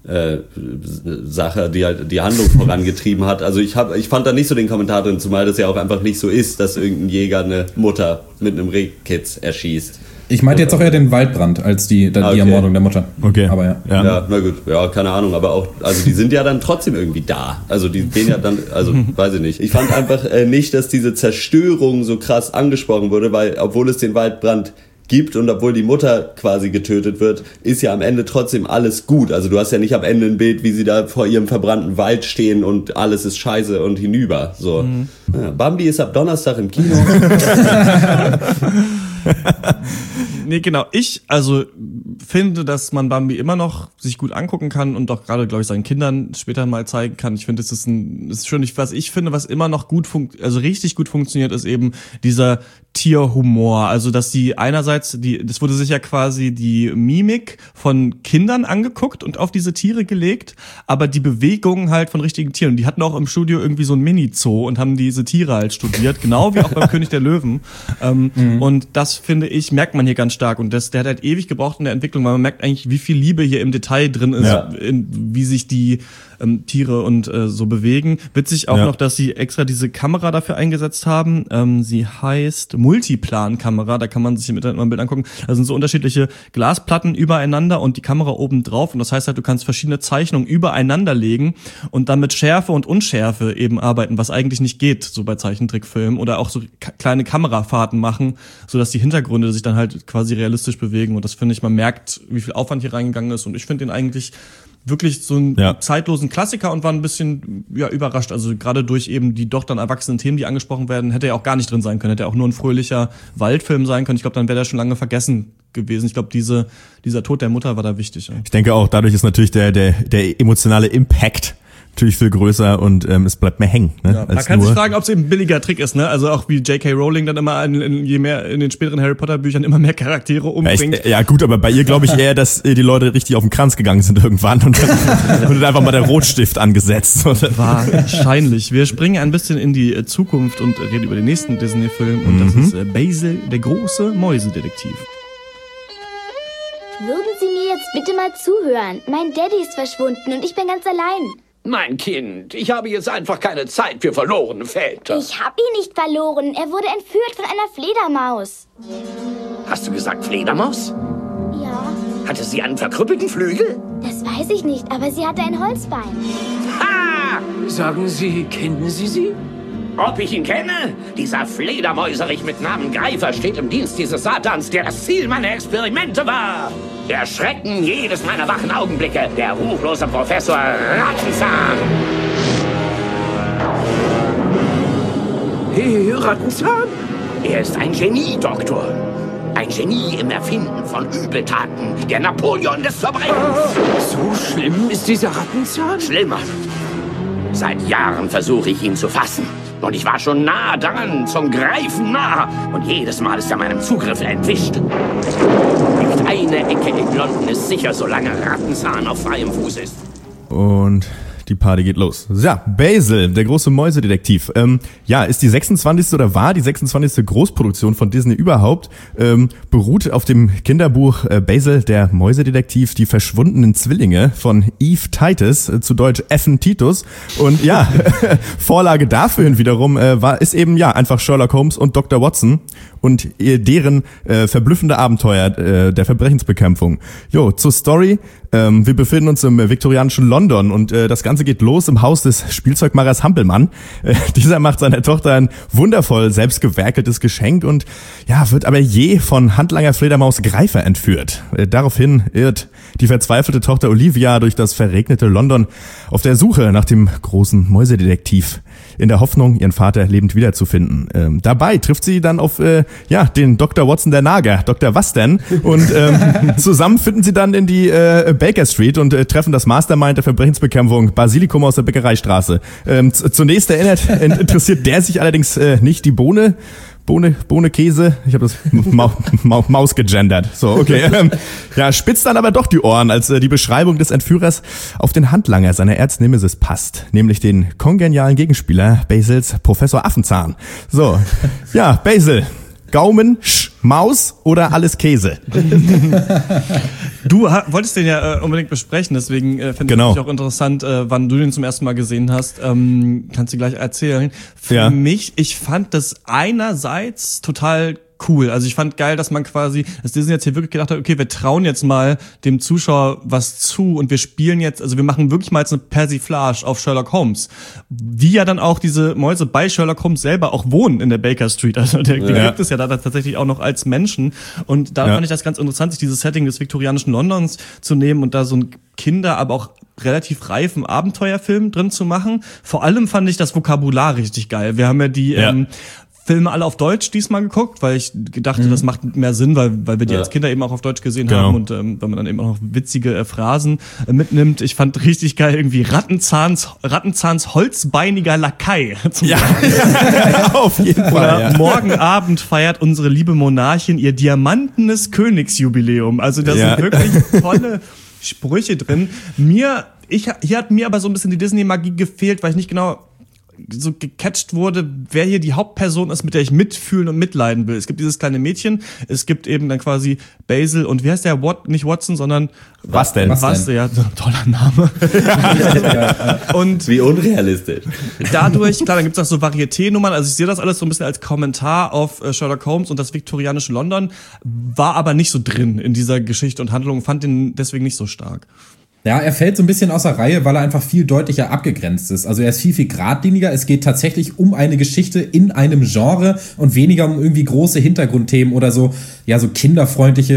S3: äh, die halt die Handlung vorangetrieben hat. Also ich hab, ich fand da nicht so den Kommentar drin, zumal das ja auch einfach nicht so ist, dass irgendein Jäger eine Mutter mit einem Rehkitz erschießt.
S4: Ich meinte jetzt auch eher den Waldbrand als die, die okay. Ermordung der Mutter.
S1: Okay.
S4: Aber ja.
S3: ja. Ja, na gut. Ja, keine Ahnung. Aber auch, also die sind ja dann trotzdem irgendwie da. Also die gehen ja dann, also weiß ich nicht. Ich fand einfach äh, nicht, dass diese Zerstörung so krass angesprochen wurde, weil obwohl es den Waldbrand gibt und obwohl die Mutter quasi getötet wird, ist ja am Ende trotzdem alles gut. Also du hast ja nicht am Ende ein Bild, wie sie da vor ihrem verbrannten Wald stehen und alles ist scheiße und hinüber. So. Mhm. Ja, Bambi ist ab Donnerstag im Kino.
S2: Nee, genau. Ich, also, finde, dass man Bambi immer noch sich gut angucken kann und auch gerade, glaube ich, seinen Kindern später mal zeigen kann. Ich finde, es ist ein, es ist schön, was ich finde, was immer noch gut funkt, also richtig gut funktioniert, ist eben dieser Tierhumor. Also, dass die einerseits, die, das wurde sich ja quasi die Mimik von Kindern angeguckt und auf diese Tiere gelegt, aber die Bewegungen halt von richtigen Tieren. Und die hatten auch im Studio irgendwie so ein Mini-Zoo und haben diese Tiere halt studiert, genau wie auch beim König der Löwen. Ähm, mhm. Und das, finde ich, merkt man hier ganz stark. Und das, der hat halt ewig gebraucht in der Entwicklung, weil man merkt eigentlich, wie viel Liebe hier im Detail drin ist, ja. in, wie sich die ähm, Tiere und äh, so bewegen. Witzig auch ja. noch, dass sie extra diese Kamera dafür eingesetzt haben. Ähm, sie heißt Multiplan-Kamera, da kann man sich im Internet mal ein Bild angucken. Da sind so unterschiedliche Glasplatten übereinander und die Kamera oben drauf. Und das heißt halt, du kannst verschiedene Zeichnungen übereinander legen und dann mit Schärfe und Unschärfe eben arbeiten, was eigentlich nicht geht, so bei Zeichentrickfilmen. Oder auch so k- kleine Kamerafahrten machen, sodass die Hintergründe sich dann halt quasi realistisch bewegen. Und das finde ich, man merkt, wie viel Aufwand hier reingegangen ist. Und ich finde den eigentlich wirklich so einen
S1: ja.
S2: zeitlosen Klassiker und war ein bisschen ja überrascht. Also gerade durch eben die doch dann erwachsenen Themen, die angesprochen werden, hätte er auch gar nicht drin sein können. Hätte er auch nur ein fröhlicher Waldfilm sein können. Ich glaube, dann wäre der schon lange vergessen gewesen. Ich glaube, diese dieser Tod der Mutter war da wichtig. Ja.
S1: Ich denke auch, dadurch ist natürlich der der der emotionale Impact natürlich viel größer und ähm, es bleibt mehr hängen. Ne,
S2: ja, man kann sich fragen, ob es eben ein billiger Trick ist, ne? Also auch wie J K. Rowling dann immer in, in, je mehr in den späteren Harry Potter Büchern immer mehr Charaktere umbringt.
S1: Ja, ich, ja gut, aber bei ihr glaube ich eher, dass die Leute richtig auf den Kranz gegangen sind irgendwann und dann wird einfach mal der Rotstift angesetzt.
S2: Wahrscheinlich. Wir springen ein bisschen in die Zukunft und reden über den nächsten Disney-Film und das
S1: Mhm.
S2: ist äh, Basil, der große Mäusedetektiv.
S6: Würden Sie mir jetzt bitte mal zuhören? Mein Daddy ist verschwunden und ich bin ganz allein.
S7: Mein Kind, ich habe jetzt einfach keine Zeit für verlorene Väter.
S6: Ich hab ihn nicht verloren. Er wurde entführt von einer Fledermaus.
S7: Hast du gesagt Fledermaus?
S6: Ja,
S7: Hatte sie einen verkrüppelten Flügel?
S6: das weiß ich nicht, aber sie hatte ein Holzbein.
S7: Ha!
S8: Sagen Sie, kennen Sie sie?
S7: Ob ich ihn kenne? Dieser Fledermäuserich mit Namen Greifer steht im Dienst dieses Satans, der das Ziel meiner Experimente war. Der Schrecken jedes meiner wachen Augenblicke, der ruchlose Professor Rattenzahn.
S8: Hey, Rattenzahn?
S7: Er ist ein Genie-Doktor. Ein Genie im Erfinden von Übeltaten. Der Napoleon des Verbrechens.
S8: So schlimm ist dieser Rattenzahn?
S7: Schlimmer. Seit Jahren versuche ich ihn zu fassen. Und ich war schon nah dran, zum Greifen nah. Und jedes Mal ist er meinem Zugriff entwischt. Nicht eine Ecke in London ist sicher, solange Rattenzahn auf freiem Fuß ist.
S1: Und die Party geht los. Ja, Basil, der große Mäusedetektiv. Ähm, ja, ist die sechsundzwanzigste oder war die sechsundzwanzigste Großproduktion von Disney überhaupt. Ähm, beruht auf dem Kinderbuch äh, Basil, der Mäusedetektiv, die verschwundenen Zwillinge von Eve Titus, äh, zu Deutsch Effen Titus. Und ja, Vorlage dafür wiederum äh, war ist eben ja einfach Sherlock Holmes und Doktor Watson und äh, deren äh, verblüffende Abenteuer äh, der Verbrechensbekämpfung. Jo, zur Story. Ähm, wir befinden uns im äh, viktorianischen London und äh, das Ganze geht los im Haus des Spielzeugmachers Hampelmann. Äh, dieser macht seiner Tochter ein wundervoll selbstgewerkeltes Geschenk und ja, wird aber je von Handlanger Fledermaus Greifer entführt. Äh, daraufhin irrt die verzweifelte Tochter Olivia durch das verregnete London auf der Suche nach dem großen Mäusedetektiv, in der Hoffnung, ihren Vater lebend wiederzufinden. Ähm, dabei trifft sie dann auf äh, ja den Doktor Watson der Nager, Doktor Was denn? Und ähm, zusammen finden sie dann in die äh, Baker Street und äh, treffen das Mastermind der Verbrechensbekämpfung, Basilikum aus der Bäckereistraße. Ähm, z- zunächst erinnert, interessiert der sich allerdings äh, nicht die Bohne. Bohne, Bohne, Käse. Ich habe das Ma- Ma- Maus gegendert. So, okay. Ähm, ja, spitzt dann aber doch die Ohren, als äh, die Beschreibung des Entführers auf den Handlanger seiner Erznemesis passt. Nämlich den kongenialen Gegenspieler Basils Professor Affenzahn. So, ja, Basil. Gaumen, Sch, Maus oder alles Käse?
S2: Du ha- wolltest den ja äh, unbedingt besprechen, deswegen äh, finde
S1: Genau.
S2: ich auch interessant, äh, wann du den zum ersten Mal gesehen hast. Ähm, kannst du gleich erzählen. Für
S1: Ja.
S2: mich, ich fand das einerseits total cool. Also ich fand geil, dass man quasi, dass Disney jetzt hier wirklich gedacht hat, okay, wir trauen jetzt mal dem Zuschauer was zu und wir spielen jetzt, also wir machen wirklich mal jetzt eine Persiflage auf Sherlock Holmes. Wie ja dann auch diese Mäuse bei Sherlock Holmes selber auch wohnen in der Baker Street. Also der, die
S1: Ja.
S2: gibt es ja da tatsächlich auch noch als Menschen. Und da
S1: Ja.
S2: fand ich das ganz interessant, sich dieses Setting des viktorianischen Londons zu nehmen und da so ein Kinder, aber auch relativ reifen Abenteuerfilm drin zu machen. Vor allem fand ich das Vokabular richtig geil. Wir haben ja die
S1: Ja.
S2: ähm, Filme alle auf Deutsch diesmal geguckt, weil ich dachte,
S1: Mhm.
S2: das macht mehr Sinn, weil weil wir die
S3: Ja.
S2: als Kinder eben auch auf Deutsch gesehen
S1: Genau.
S2: haben und ähm, wenn man dann eben auch noch witzige äh, Phrasen äh, mitnimmt. Ich fand richtig geil irgendwie Rattenzahns Rattenzahns holzbeiniger Lakai. Zum
S1: Ja, auf jeden Fall.
S2: Oder
S1: Ja.
S2: morgen Abend feiert unsere liebe Monarchin ihr diamantenes Königsjubiläum. Also da
S1: Ja.
S2: sind wirklich tolle Sprüche drin. Mir, ich, hier hat mir aber so ein bisschen die Disney-Magie gefehlt, weil ich nicht genau so gecatcht wurde, wer hier die Hauptperson ist, mit der ich mitfühlen und mitleiden will. Es gibt dieses kleine Mädchen, es gibt eben dann quasi Basil und wie heißt der? Wat, nicht Watson, sondern
S1: Was denn?
S4: Was
S2: was?
S4: denn?
S2: Ja, so ein toller Name. Und
S3: Wie unrealistisch.
S2: dadurch, klar, dann gibt's auch so Varieté-Nummern, also ich sehe das alles so ein bisschen als Kommentar auf äh, Sherlock Holmes und das viktorianische London, war aber nicht so drin in dieser Geschichte und Handlung, fand den deswegen nicht so stark.
S4: Ja, er fällt so ein bisschen außer Reihe, weil er einfach viel deutlicher abgegrenzt ist. Also er ist viel, viel geradliniger. Es geht tatsächlich um eine Geschichte in einem Genre und weniger um irgendwie große Hintergrundthemen oder so, ja, so kinderfreundliche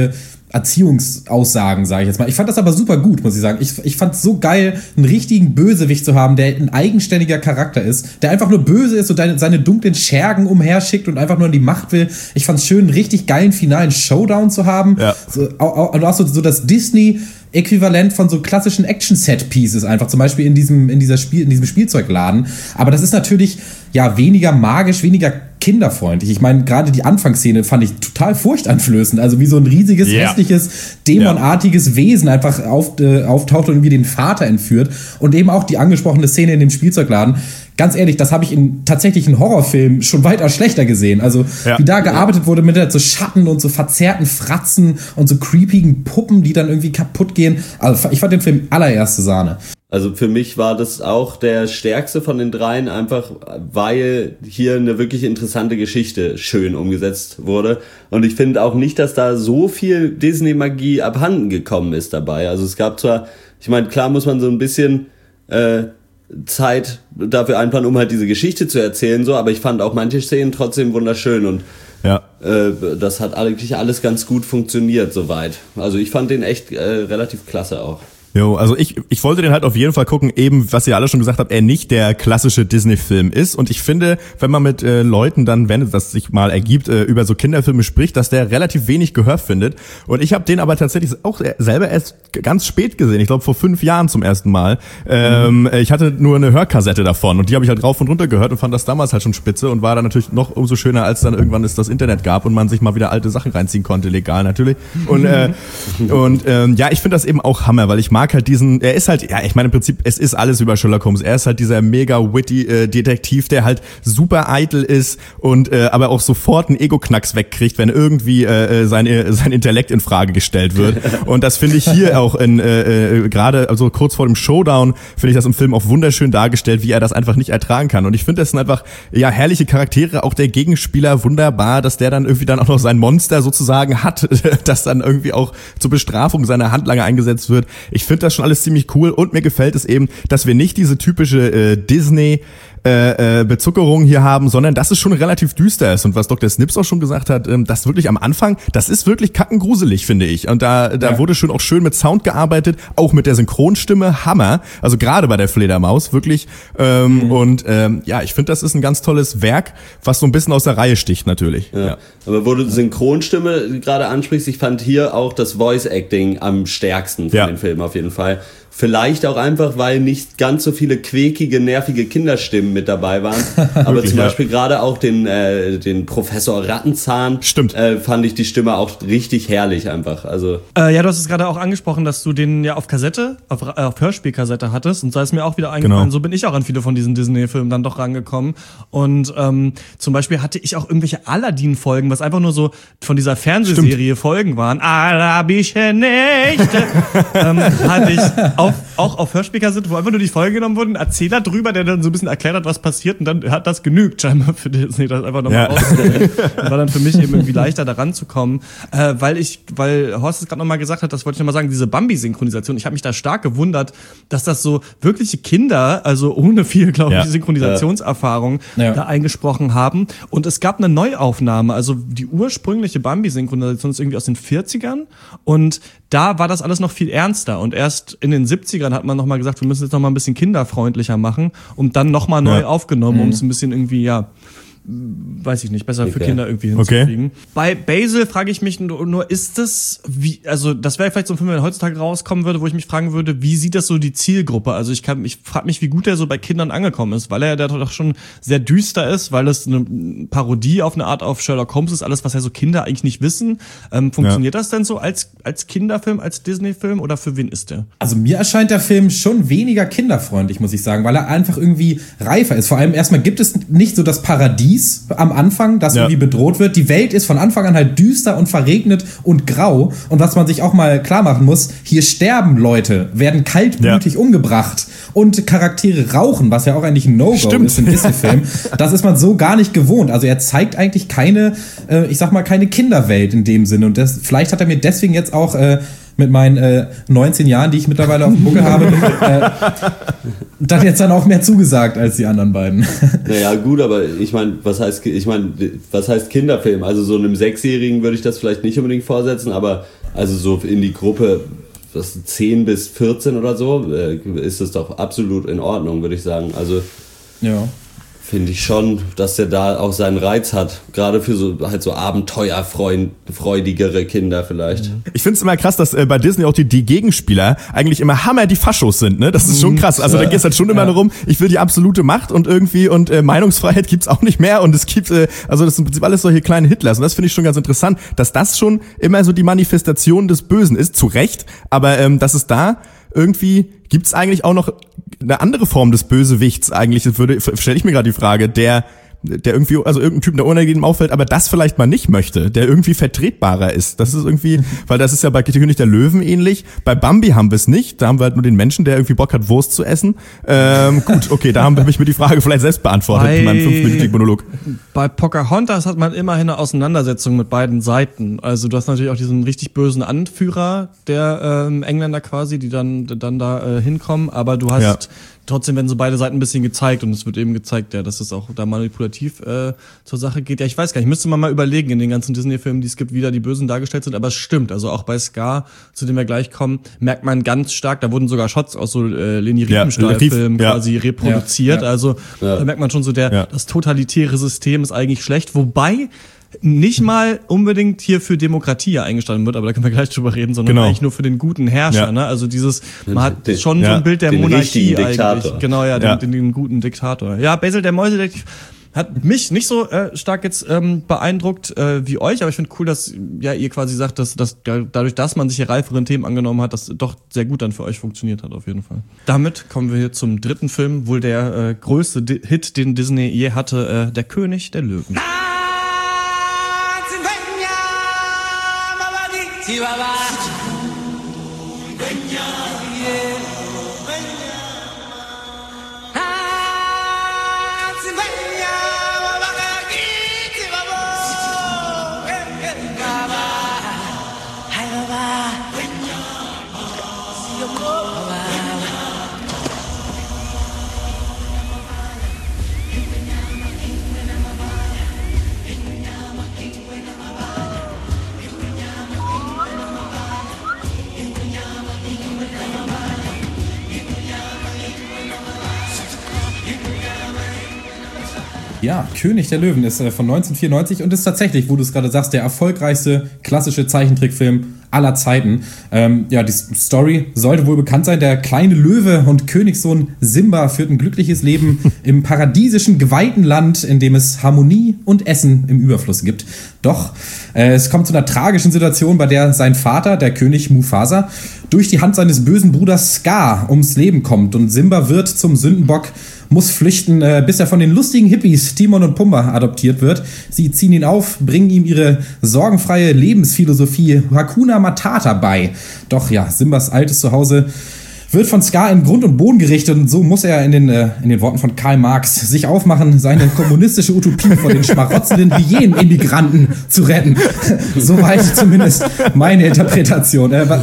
S4: Erziehungsaussagen, sage ich jetzt mal. Ich fand das aber super gut, muss ich sagen. Ich, ich fand es so geil, einen richtigen Bösewicht zu haben, der ein eigenständiger Charakter ist, der einfach nur böse ist und seine, seine dunklen Schergen umherschickt und einfach nur in die Macht will. Ich fand es schön, einen richtig geilen finalen Showdown zu haben. Ja. So, auch, auch so, so das Disney Äquivalent von so klassischen Action-Set-Pieces einfach, zum Beispiel in diesem, in dieser Spiel, in diesem Spielzeugladen. Aber das ist natürlich, ja, weniger magisch, weniger kinderfreundlich. Ich meine, gerade die Anfangsszene fand ich total furchteinflößend. Also wie so ein riesiges, yeah. hässliches, dämonartiges yeah. Wesen einfach auf, äh, auftaucht und irgendwie den Vater entführt. Und eben auch die angesprochene Szene in dem Spielzeugladen. Ganz ehrlich, das habe ich in tatsächlichen Horrorfilmen schon weitaus schlechter gesehen. Also ja. wie da gearbeitet wurde mit so Schatten und so verzerrten Fratzen und so creepigen Puppen, die dann irgendwie kaputt gehen. Also ich fand den Film allererste Sahne.
S3: Also für mich war das auch der stärkste von den dreien, einfach weil hier eine wirklich interessante Geschichte schön umgesetzt wurde. Und ich finde auch nicht, dass da so viel Disney-Magie abhanden gekommen ist dabei. Also es gab zwar, ich meine, klar muss man so ein bisschen äh, Zeit dafür einplanen, um halt diese Geschichte zu erzählen, so, aber ich fand auch manche Szenen trotzdem wunderschön und ja. äh, das hat eigentlich alles ganz gut funktioniert soweit. Also ich fand den echt äh, relativ klasse auch.
S1: Jo, also ich ich wollte den halt auf jeden Fall gucken, eben, was ihr alle schon gesagt habt, er nicht der klassische Disney-Film ist. Und ich finde, wenn man mit äh, Leuten dann, wenn das sich mal ergibt, äh, über so Kinderfilme spricht, dass der relativ wenig Gehör findet. Und ich habe den aber tatsächlich auch selber erst ganz spät gesehen. Ich glaube vor fünf Jahren zum ersten Mal. Ähm, mhm. Ich hatte nur eine Hörkassette davon und die habe ich halt rauf und runter gehört und fand das damals halt schon spitze und war dann natürlich noch umso schöner, als dann irgendwann es das Internet gab und man sich mal wieder alte Sachen reinziehen konnte, legal natürlich. Und äh, und ähm, ja, ich finde das eben auch Hammer, weil ich mag halt diesen, er ist halt, ja, ich meine im Prinzip, es ist alles über Sherlock Holmes. Er ist halt dieser mega witty äh, Detektiv, der halt super eitel ist und äh, aber auch sofort einen Ego-Knacks wegkriegt, wenn irgendwie äh, sein, äh, sein Intellekt in Frage gestellt wird. Und das finde ich hier auch in äh, äh, gerade, also kurz vor dem Showdown, finde ich das im Film auch wunderschön dargestellt, wie er das einfach nicht ertragen kann. Und ich finde, das sind einfach, ja, herrliche Charaktere, auch der Gegenspieler wunderbar, dass der dann irgendwie dann auch noch sein Monster sozusagen hat, das dann irgendwie auch zur Bestrafung seiner Handlanger eingesetzt wird. Ich finde das schon alles ziemlich cool und mir gefällt es eben, dass wir nicht diese typische äh, Disney äh, äh, Bezuckerung hier haben, sondern dass es schon relativ düster ist und was Doktor Snips auch schon gesagt hat, ähm, das wirklich am Anfang, das ist wirklich kackengruselig, finde ich. Und da da ja. wurde schon auch schön mit Sound gearbeitet, auch mit der Synchronstimme, Hammer. Also gerade bei der Fledermaus, wirklich. Ähm, mhm. Und ähm, ja, ich finde, das ist ein ganz tolles Werk, was so ein bisschen aus der Reihe sticht natürlich.
S3: Ja.
S1: Ja.
S3: Aber wo du Synchronstimme gerade ansprichst, ich fand hier auch das Voice Acting am stärksten von ja. den Filmen auf jeden Fall. Vielleicht auch einfach, weil nicht ganz so viele quäkige, nervige Kinderstimmen mit dabei waren. Aber Wirklich, zum Beispiel ja. gerade auch den, äh, den Professor Rattenzahn
S1: Stimmt.
S3: Äh, fand ich die Stimme auch richtig herrlich einfach. Also
S2: äh, ja, du hast es gerade auch angesprochen, dass du den ja auf Kassette, auf, äh, auf Hörspielkassette hattest. Und da ist mir auch wieder eingefallen, genau. so bin ich auch an viele von diesen Disney-Filmen dann doch rangekommen. Und ähm, zum Beispiel hatte ich auch irgendwelche Aladdin-Folgen, was einfach nur so von dieser Fernsehserie Stimmt. Folgen waren. Arabische Nächte ähm, hatte ich auf, auch auf Hörspielkassette, wo einfach nur die Folge genommen wurde, ein Erzähler drüber, der dann so ein bisschen erklärt hat, was passiert, und dann hat das genügt scheinbar für Disney, das einfach nochmal ja. auszustellen. Das war dann für mich eben irgendwie leichter, da ranzukommen, äh, weil ich, weil Horst es gerade nochmal gesagt hat, das wollte ich nochmal sagen, diese Bambi-Synchronisation, ich habe mich da stark gewundert, dass das so wirkliche Kinder, also ohne viel, glaube ich, ja. Synchronisationserfahrung ja. da eingesprochen haben, und es gab eine Neuaufnahme, also die ursprüngliche Bambi-Synchronisation ist irgendwie aus den vierzigern, und da war das alles noch viel ernster, und erst in den siebzigern hat man nochmal gesagt, wir müssen jetzt nochmal ein bisschen kinderfreundlicher machen, und dann nochmal neu ja. aufgenommen, mhm. um es ein bisschen irgendwie, ja, weiß ich nicht, besser okay. für Kinder irgendwie hinzukriegen. Okay. Bei Basil frage ich mich nur, nur ist das, wie, also das wäre vielleicht so ein Film, wenn er heutzutage rauskommen würde, wo ich mich fragen würde, wie sieht das so die Zielgruppe? Also ich kann, ich frage mich, wie gut er so bei Kindern angekommen ist, weil er ja doch schon sehr düster ist, weil es eine Parodie auf eine Art auf Sherlock Holmes ist, alles, was ja so Kinder eigentlich nicht wissen. Ähm, funktioniert ja. das denn so als, als Kinderfilm, als Disney-Film, oder für wen ist der?
S4: Also mir erscheint der Film schon weniger kinderfreundlich, muss ich sagen, weil er einfach irgendwie reifer ist. Vor allem erstmal gibt es nicht so das Paradies am Anfang, das ja. irgendwie bedroht wird. Die Welt ist von Anfang an halt düster und verregnet und grau. Und was man sich auch mal klar machen muss, hier sterben Leute, werden kaltblütig ja. umgebracht, und Charaktere rauchen, was ja auch eigentlich ein No-Go Stimmt. ist im Disney-Film. Das ist man so gar nicht gewohnt. Also er zeigt eigentlich keine, äh, ich sag mal, keine Kinderwelt in dem Sinne. Und das, vielleicht hat er mir deswegen jetzt auch äh, mit meinen äh, neunzehn Jahren, die ich mittlerweile auf dem Buckel habe, äh, dann jetzt dann auch mehr zugesagt als die anderen beiden.
S3: Naja, gut, aber ich meine, was heißt, ich meine, was heißt Kinderfilm? Also so einem Sechsjährigen würde ich das vielleicht nicht unbedingt vorsetzen, aber Also so in die Gruppe was, zehn bis vierzehn oder so, äh, ist es doch absolut in Ordnung, würde ich sagen. Also
S4: ja.
S3: Finde ich schon, dass der da auch seinen Reiz hat. Gerade für so halt so abenteuerfreudigere Kinder vielleicht.
S1: Ich finde es immer krass, dass äh, bei Disney auch die, die Gegenspieler eigentlich immer Hammer die Faschos sind, ne? Das ist schon krass. Also da geht es halt schon immer darum, ich will die absolute Macht und irgendwie und äh, Meinungsfreiheit gibt's auch nicht mehr und es gibt, äh, also das sind im Prinzip alles solche kleine Hitlers und das finde ich schon ganz interessant, dass das schon immer so die Manifestation des Bösen ist, zu Recht, aber ähm, dass es da irgendwie gibt's eigentlich auch noch eine andere Form des Bösewichts eigentlich, würde stelle ich mir gerade die Frage, der der irgendwie, also irgendein Typ, der unangenehm auffällt, aber das vielleicht mal nicht möchte, der irgendwie vertretbarer ist. Das ist irgendwie, weil das ist ja bei König der Löwen ähnlich. Bei Bambi haben wir es nicht. Da haben wir halt nur den Menschen, der irgendwie Bock hat, Wurst zu essen. Ähm, gut, okay, da habe ich mir die Frage vielleicht selbst beantwortet
S2: bei,
S1: in meinem fünfminütigen Monolog.
S2: Bei Pocahontas hat man immerhin eine Auseinandersetzung mit beiden Seiten. Also du hast natürlich auch diesen richtig bösen Anführer der ähm, Engländer quasi, die dann dann da äh, hinkommen, aber du hast ja. Trotzdem werden so beide Seiten ein bisschen gezeigt und es wird eben gezeigt, ja, dass es auch da manipulativ äh, zur Sache geht. Ja, ich weiß gar nicht, müsste man mal überlegen in den ganzen Disney-Filmen, die es gibt, wie da die Bösen dargestellt sind, aber es stimmt. Also auch bei Scar, zu dem wir gleich kommen, merkt man ganz stark, da wurden sogar Shots aus so äh, Leni Riefenstahl-Filmen ja, quasi ja. reproduziert. Ja, ja. Also ja. da merkt man schon so, der ja. das totalitäre System ist eigentlich schlecht, wobei nicht mal unbedingt hier für Demokratie eingestanden wird, aber da können wir gleich drüber reden, sondern genau. eigentlich nur für den guten Herrscher. Ja. Ne? Also dieses, man hat den, schon ja. so ein Bild der Monarchie eigentlich. Diktator. Genau, ja, den, ja. Den, den, den guten Diktator. Ja, Basil der Mäusedetektiv hat mich nicht so äh, stark jetzt ähm, beeindruckt äh, wie euch, aber ich finde cool, dass ja ihr quasi sagt, dass, dass dadurch, dass man sich hier reiferen Themen angenommen hat, das doch sehr gut dann für euch funktioniert hat auf jeden Fall. Damit kommen wir hier zum dritten Film, wohl der äh, größte Di- Hit, den Disney je hatte, äh, Der König der Löwen.
S4: Ja, König der Löwen ist äh, von neunzehnhundertvierundneunzig und ist tatsächlich, wo du es gerade sagst, der erfolgreichste klassische Zeichentrickfilm aller Zeiten. Ähm, ja, die Story sollte wohl bekannt sein. Der kleine Löwe und Königssohn Simba führt ein glückliches Leben im paradiesischen, geweihten Land, in dem es Harmonie und Essen im Überfluss gibt. Doch äh, es kommt zu einer tragischen Situation, bei der sein Vater, der König Mufasa, durch die Hand seines bösen Bruders Scar ums Leben kommt und Simba wird zum Sündenbock, muss flüchten, äh, bis er von den lustigen Hippies Timon und Pumba adoptiert wird. Sie ziehen ihn auf, bringen ihm ihre sorgenfreie Lebensphilosophie Hakuna Matata bei. Doch ja, Simbas altes Zuhause wird von Scar in Grund und Boden gerichtet und so muss er in den, äh, in den Worten von Karl Marx sich aufmachen, seine kommunistische Utopie vor den schmarotzenden Hyänen-Immigranten zu retten. Soweit zumindest meine Interpretation. Äh,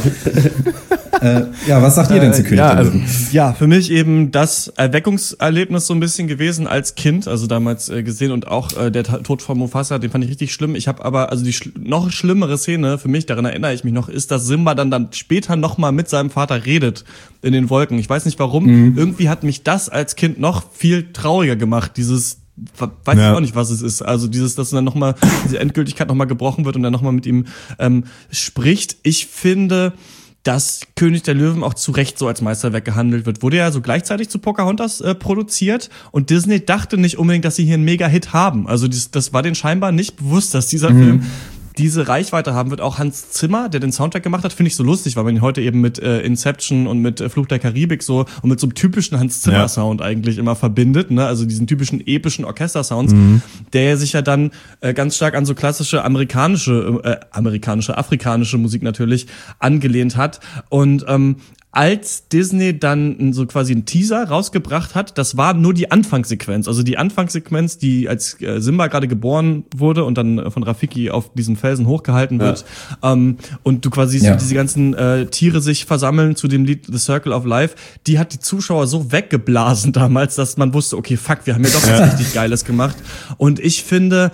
S4: Äh, ja, was sagt ihr denn zu König
S2: ja,
S4: der Löwen?
S2: Also, ja, für mich eben das Erweckungserlebnis so ein bisschen gewesen als Kind, also damals äh, gesehen und auch äh, der Tod von Mufasa, den fand ich richtig schlimm. Ich habe aber, also die schl- noch schlimmere Szene für mich, daran erinnere ich mich noch, ist, dass Simba dann dann später nochmal mit seinem Vater redet in den Wolken. Ich weiß nicht warum, mhm. irgendwie hat mich das als Kind noch viel trauriger gemacht, dieses weiß ja. ich auch nicht, was es ist. Also dieses, dass dann nochmal diese Endgültigkeit nochmal gebrochen wird und dann nochmal mit ihm ähm, spricht. Ich finde, dass König der Löwen auch zu Recht so als Meisterwerk gehandelt wird. Wurde ja so gleichzeitig zu Pocahontas äh, produziert und Disney dachte nicht unbedingt, dass sie hier einen Mega-Hit haben. Also das, das war denen scheinbar nicht bewusst, dass dieser mhm. Film diese Reichweite haben wird. Auch Hans Zimmer, der den Soundtrack gemacht hat, finde ich so lustig, weil man ihn heute eben mit äh, Inception und mit äh, Fluch der Karibik so und mit so einem typischen Hans Zimmer ja. Sound eigentlich immer verbindet, ne? Also diesen typischen epischen Orchestersounds, mhm. der sich ja dann äh, ganz stark an so klassische amerikanische, äh, amerikanische, afrikanische Musik natürlich angelehnt hat und ähm, als Disney dann so quasi einen Teaser rausgebracht hat, das war nur die Anfangssequenz. Also die Anfangssequenz, die als Simba gerade geboren wurde und dann von Rafiki auf diesem Felsen hochgehalten wird. Ja. Ähm, und du quasi ja. diese ganzen äh, Tiere sich versammeln zu dem Lied The Circle of Life, die hat die Zuschauer so weggeblasen damals, dass man wusste, okay, fuck, wir haben ja doch was ja. richtig Geiles gemacht. Und ich finde,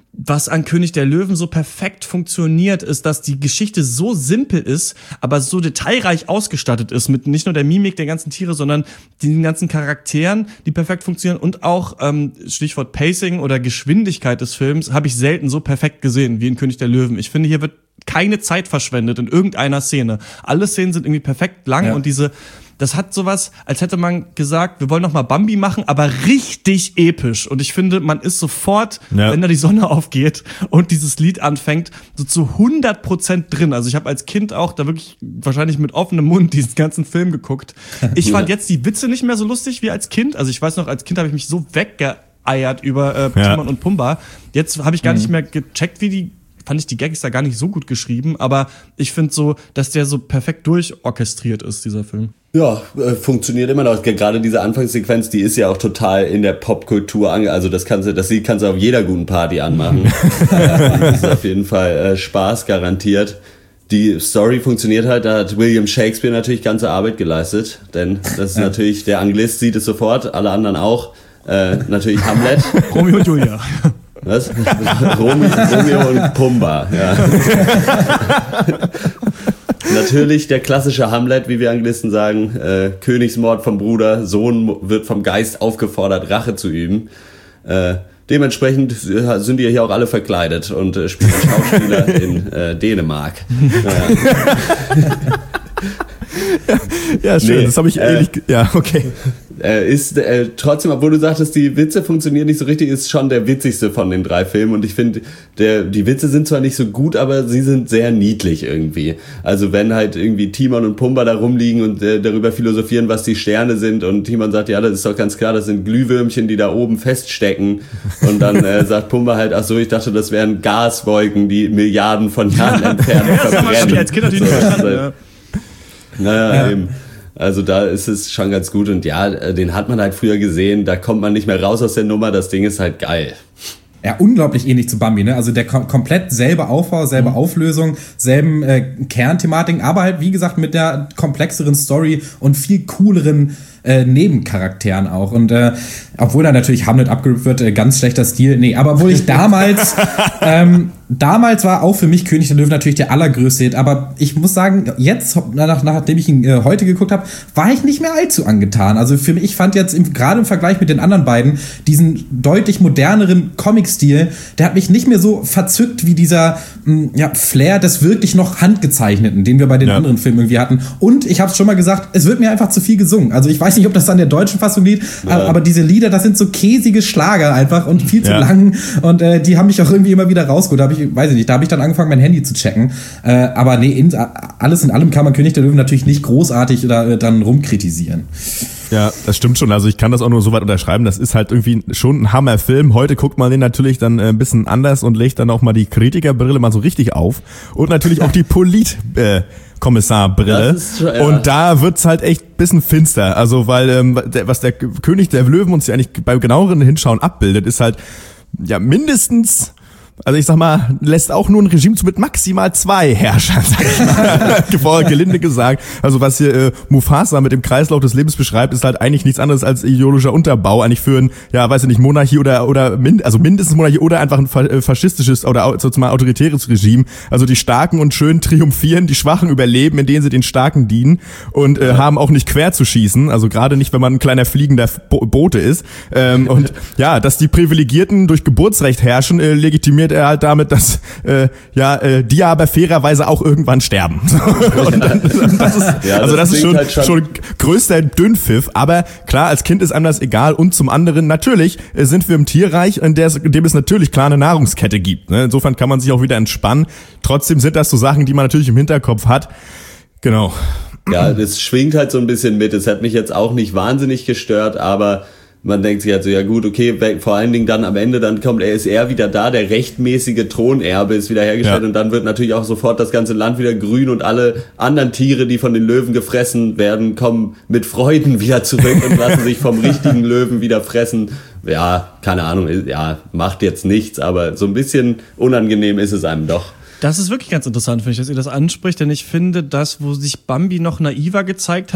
S2: was an König der Löwen so perfekt funktioniert, ist, dass die Geschichte so simpel ist, aber so detailreich ausgestattet ist, mit nicht nur der Mimik der ganzen Tiere, sondern den ganzen Charakteren, die perfekt funktionieren und auch, ähm, Stichwort Pacing oder Geschwindigkeit des Films, habe ich selten so perfekt gesehen wie in König der Löwen. Ich finde, hier wird keine Zeit verschwendet in irgendeiner Szene. Alle Szenen sind irgendwie perfekt lang ja. und diese das hat sowas, als hätte man gesagt, wir wollen noch mal Bambi machen, aber richtig episch. Und ich finde, man ist sofort, ja. wenn da die Sonne aufgeht und dieses Lied anfängt, so zu hundert Prozent drin. Also ich habe als Kind auch da wirklich wahrscheinlich mit offenem Mund diesen ganzen Film geguckt. Ich fand jetzt die Witze nicht mehr so lustig wie als Kind. Also ich weiß noch, als Kind habe ich mich so weggeeiert über äh, Timon ja. und Pumba. Jetzt habe ich gar mhm. nicht mehr gecheckt, wie die fand ich die Gags da gar nicht so gut geschrieben, aber ich finde so, dass der so perfekt durchorchestriert ist, dieser Film.
S3: Ja, äh, funktioniert immer noch. Gerade diese Anfangssequenz, die ist ja auch total in der Popkultur ange... Also das kannst du, das Lied kannst du auf jeder guten Party anmachen. Das ist auf jeden Fall äh, Spaß garantiert. Die Story funktioniert halt, da hat William Shakespeare natürlich ganze Arbeit geleistet, denn das ist ja. natürlich, der Anglist sieht es sofort, alle anderen auch. Äh, natürlich Hamlet.
S2: Romeo und Julia.
S3: Was? Romeo, Romeo und Pumba, ja. Natürlich der klassische Hamlet, wie wir Anglisten sagen. Äh, Königsmord vom Bruder, Sohn wird vom Geist aufgefordert, Rache zu üben. Äh, dementsprechend sind die hier auch alle verkleidet und äh, spielen Schauspieler in äh, Dänemark.
S1: Ja, ja schön, nee, das habe ich äh, ehrlich... Ja, okay.
S3: Äh, ist äh, trotzdem, obwohl du sagtest, die Witze funktionieren nicht so richtig, ist schon der witzigste von den drei Filmen. Und ich finde, der die Witze sind zwar nicht so gut, aber sie sind sehr niedlich irgendwie. Also wenn halt irgendwie Timon und Pumba da rumliegen und äh, darüber philosophieren, was die Sterne sind, und Timon sagt, ja, das ist doch ganz klar, das sind Glühwürmchen, die da oben feststecken. Und dann äh, sagt Pumba halt, ach so, ich dachte, das wären Gaswolken, die Milliarden von Jahren entfernt verbrennen. Als Kind natürlich nicht verstanden, ja. Naja, ja. eben. Also da ist es schon ganz gut und ja, den hat man halt früher gesehen, da kommt man nicht mehr raus aus der Nummer, das Ding ist halt geil.
S4: Ja, unglaublich ähnlich zu Bambi, ne? Also der kom- komplett selbe Aufbau, selbe mhm. Auflösung, selben äh, Kernthematiken, aber halt, wie gesagt, mit der komplexeren Story und viel cooleren äh, Nebencharakteren auch. Und äh, obwohl da natürlich Hamlet abgerippt wird, äh, ganz schlechter Stil. Nee, aber obwohl ich damals, ähm, damals war auch für mich König der Löwen natürlich der allergrößte Hit. Aber ich muss sagen, jetzt, nach, nachdem ich ihn äh, heute geguckt habe, war ich nicht mehr allzu angetan. Also für mich, ich fand jetzt im, gerade im Vergleich mit den anderen beiden diesen deutlich moderneren Comic-Stil, der hat mich nicht mehr so verzückt wie dieser mh, ja, Flair des wirklich noch Handgezeichneten, den wir bei den ja. anderen Filmen irgendwie hatten. Und ich habe es schon mal gesagt, es wird mir einfach zu viel gesungen. Also ich weiß nicht, ob das an der deutschen Fassung liegt, ja. aber diese Lieder, das sind so käsige Schlager einfach und viel zu ja. lang. Und äh, die haben mich auch irgendwie immer wieder rausgeholt. Da habe ich, weiß ich nicht, da habe ich dann angefangen, mein Handy zu checken. Äh, aber nee, in, alles in allem kann man König der Löwen natürlich nicht großartig oder äh, dann rumkritisieren.
S1: Ja, das stimmt schon. Also ich kann das auch nur so weit unterschreiben. Das ist halt irgendwie schon ein Hammerfilm. Heute guckt man den natürlich dann ein bisschen anders und legt dann auch mal die Kritikerbrille mal so richtig auf. Und natürlich auch die Polit- äh, Kommissarbrille. Schon, ja. Und da wird's halt echt ein bisschen finster. Also, weil ähm, der, was der König der Löwen uns ja eigentlich bei genaueren Hinschauen abbildet, ist halt ja mindestens, also ich sag mal, lässt auch nur ein Regime zu mit maximal zwei Herrschern, sag ich mal, gelinde gesagt. Also was hier äh, Mufasa mit dem Kreislauf des Lebens beschreibt, ist halt eigentlich nichts anderes als ideologischer Unterbau, eigentlich für ein, ja, weiß ich nicht, Monarchie oder, oder mind, also mindestens Monarchie oder einfach ein faschistisches oder sozusagen autoritäres Regime. Also die Starken und Schönen triumphieren, die Schwachen überleben, indem sie den Starken dienen und äh, haben auch nicht quer zu schießen, also gerade nicht, wenn man ein kleiner fliegender Bo- Bote ist. Ähm, und ja, dass die Privilegierten durch Geburtsrecht herrschen, äh, legitimiert er halt damit, dass äh, ja äh, die aber fairerweise auch irgendwann sterben. Und dann, das ist, ja, also das, das ist schon, halt schon schon größter Dünnpfiff, aber klar, als Kind ist einem das egal und zum anderen natürlich äh, sind wir im Tierreich, in, der es, in dem es natürlich klar eine Nahrungskette gibt. Ne? Insofern kann man sich auch wieder entspannen. Trotzdem sind das so Sachen, die man natürlich im Hinterkopf hat. Genau.
S3: Ja, das schwingt halt so ein bisschen mit. Es hat mich jetzt auch nicht wahnsinnig gestört, aber man denkt sich halt so, ja gut, okay, vor allen Dingen dann am Ende, dann kommt, er ist er wieder da, der rechtmäßige Thronerbe ist wieder hergestellt ja. und dann wird natürlich auch sofort das ganze Land wieder grün und alle anderen Tiere, die von den Löwen gefressen werden, kommen mit Freuden wieder zurück und lassen sich vom richtigen Löwen wieder fressen. Ja, keine Ahnung, ja, macht jetzt nichts, aber so ein bisschen unangenehm ist es einem doch.
S2: Das ist wirklich ganz interessant, finde ich, dass ihr das anspricht, denn ich finde, das, wo sich Bambi noch naiver gezeigt hat, wird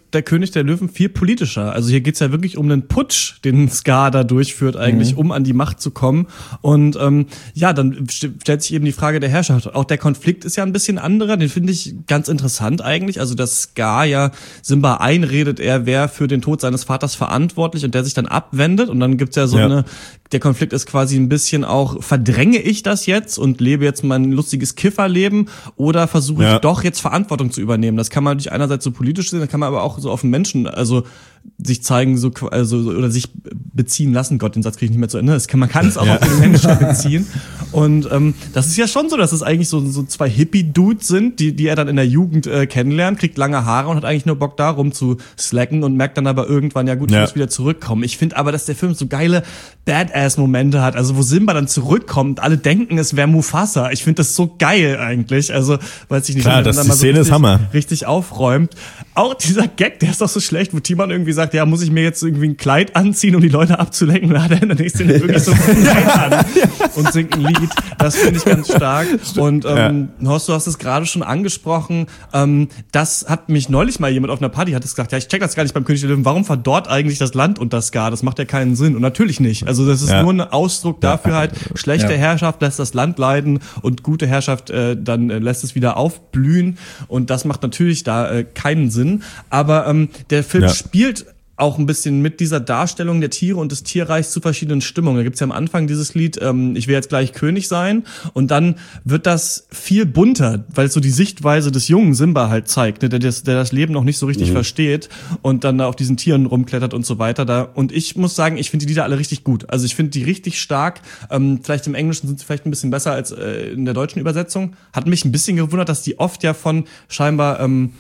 S2: der König der Löwen viel politischer. Also hier geht's ja wirklich um einen Putsch, den Scar da durchführt eigentlich, mhm. um an die Macht zu kommen. Und ähm, ja, dann stellt sich eben die Frage der Herrschaft. Auch der Konflikt ist ja ein bisschen anderer, den finde ich ganz interessant eigentlich. Also dass Scar ja Simba einredet, er wäre für den Tod seines Vaters verantwortlich und der sich dann abwendet. Und dann gibt's ja so ja. eine, der Konflikt ist quasi ein bisschen auch, verdränge ich das jetzt und lebe jetzt mein lustiges Kifferleben oder versuche ich ja. doch jetzt Verantwortung zu übernehmen. Das kann man natürlich einerseits so politisch sehen, das kann man aber auch so auf den Menschen, also sich zeigen, so also oder sich beziehen lassen. Gott, den Satz kriege ich nicht mehr zu Ende. Das kann, man kann es auch ja. auf den Menschen beziehen. Und ähm, das ist ja schon so, dass es eigentlich so, so zwei Hippie-Dudes sind, die, die er dann in der Jugend äh, kennenlernt, kriegt lange Haare und hat eigentlich nur Bock darum zu slacken und merkt dann aber irgendwann, ja gut, ich ja. muss wieder zurückkommen. Ich finde aber, dass der Film so geile Badass-Momente hat, also wo Simba dann zurückkommt, alle denken, es wäre Mufasa. Ich finde das so geil eigentlich. Also, weiß ich nicht,
S1: klar, das
S2: dann
S1: die
S2: mal so
S1: Szene
S2: richtig,
S1: ist Hammer.
S2: richtig aufräumt. Auch dieser Gag, der ist doch so schlecht, wo Timon irgendwie sagt, ja, muss ich mir jetzt irgendwie ein Kleid anziehen, um die Leute abzulenken? Da hat er in der nächsten Szene wirklich so ein Kleid an und singt ein Lied. Das finde ich ganz stark. Und ähm, ja. Horst, du hast es gerade schon angesprochen. Ähm, das hat mich neulich mal jemand auf einer Party hat es gesagt, ja, ich check das gar nicht beim König der Löwen. Warum verdorrt eigentlich das Land unter Scar? Das macht ja keinen Sinn. Und natürlich nicht. Also das ist ja. nur ein Ausdruck dafür halt, schlechte ja. Herrschaft lässt das Land leiden und gute Herrschaft äh, dann äh, lässt es wieder aufblühen. Und das macht natürlich da äh, keinen Sinn. Aber ähm, der Film ja. spielt auch ein bisschen mit dieser Darstellung der Tiere und des Tierreichs zu verschiedenen Stimmungen. Da gibt's ja am Anfang dieses Lied, ähm, ich will jetzt gleich König sein. Und dann wird das viel bunter, weil es so die Sichtweise des jungen Simba halt zeigt, ne, der, das, der das Leben noch nicht so richtig mhm. versteht und dann da auf diesen Tieren rumklettert und so weiter. Da. Und ich muss sagen, ich finde die Lieder alle richtig gut. Also ich finde die richtig stark. Ähm, vielleicht im Englischen sind sie vielleicht ein bisschen besser als äh, in der deutschen Übersetzung. Hat mich ein bisschen gewundert, dass die oft ja von scheinbar ähm,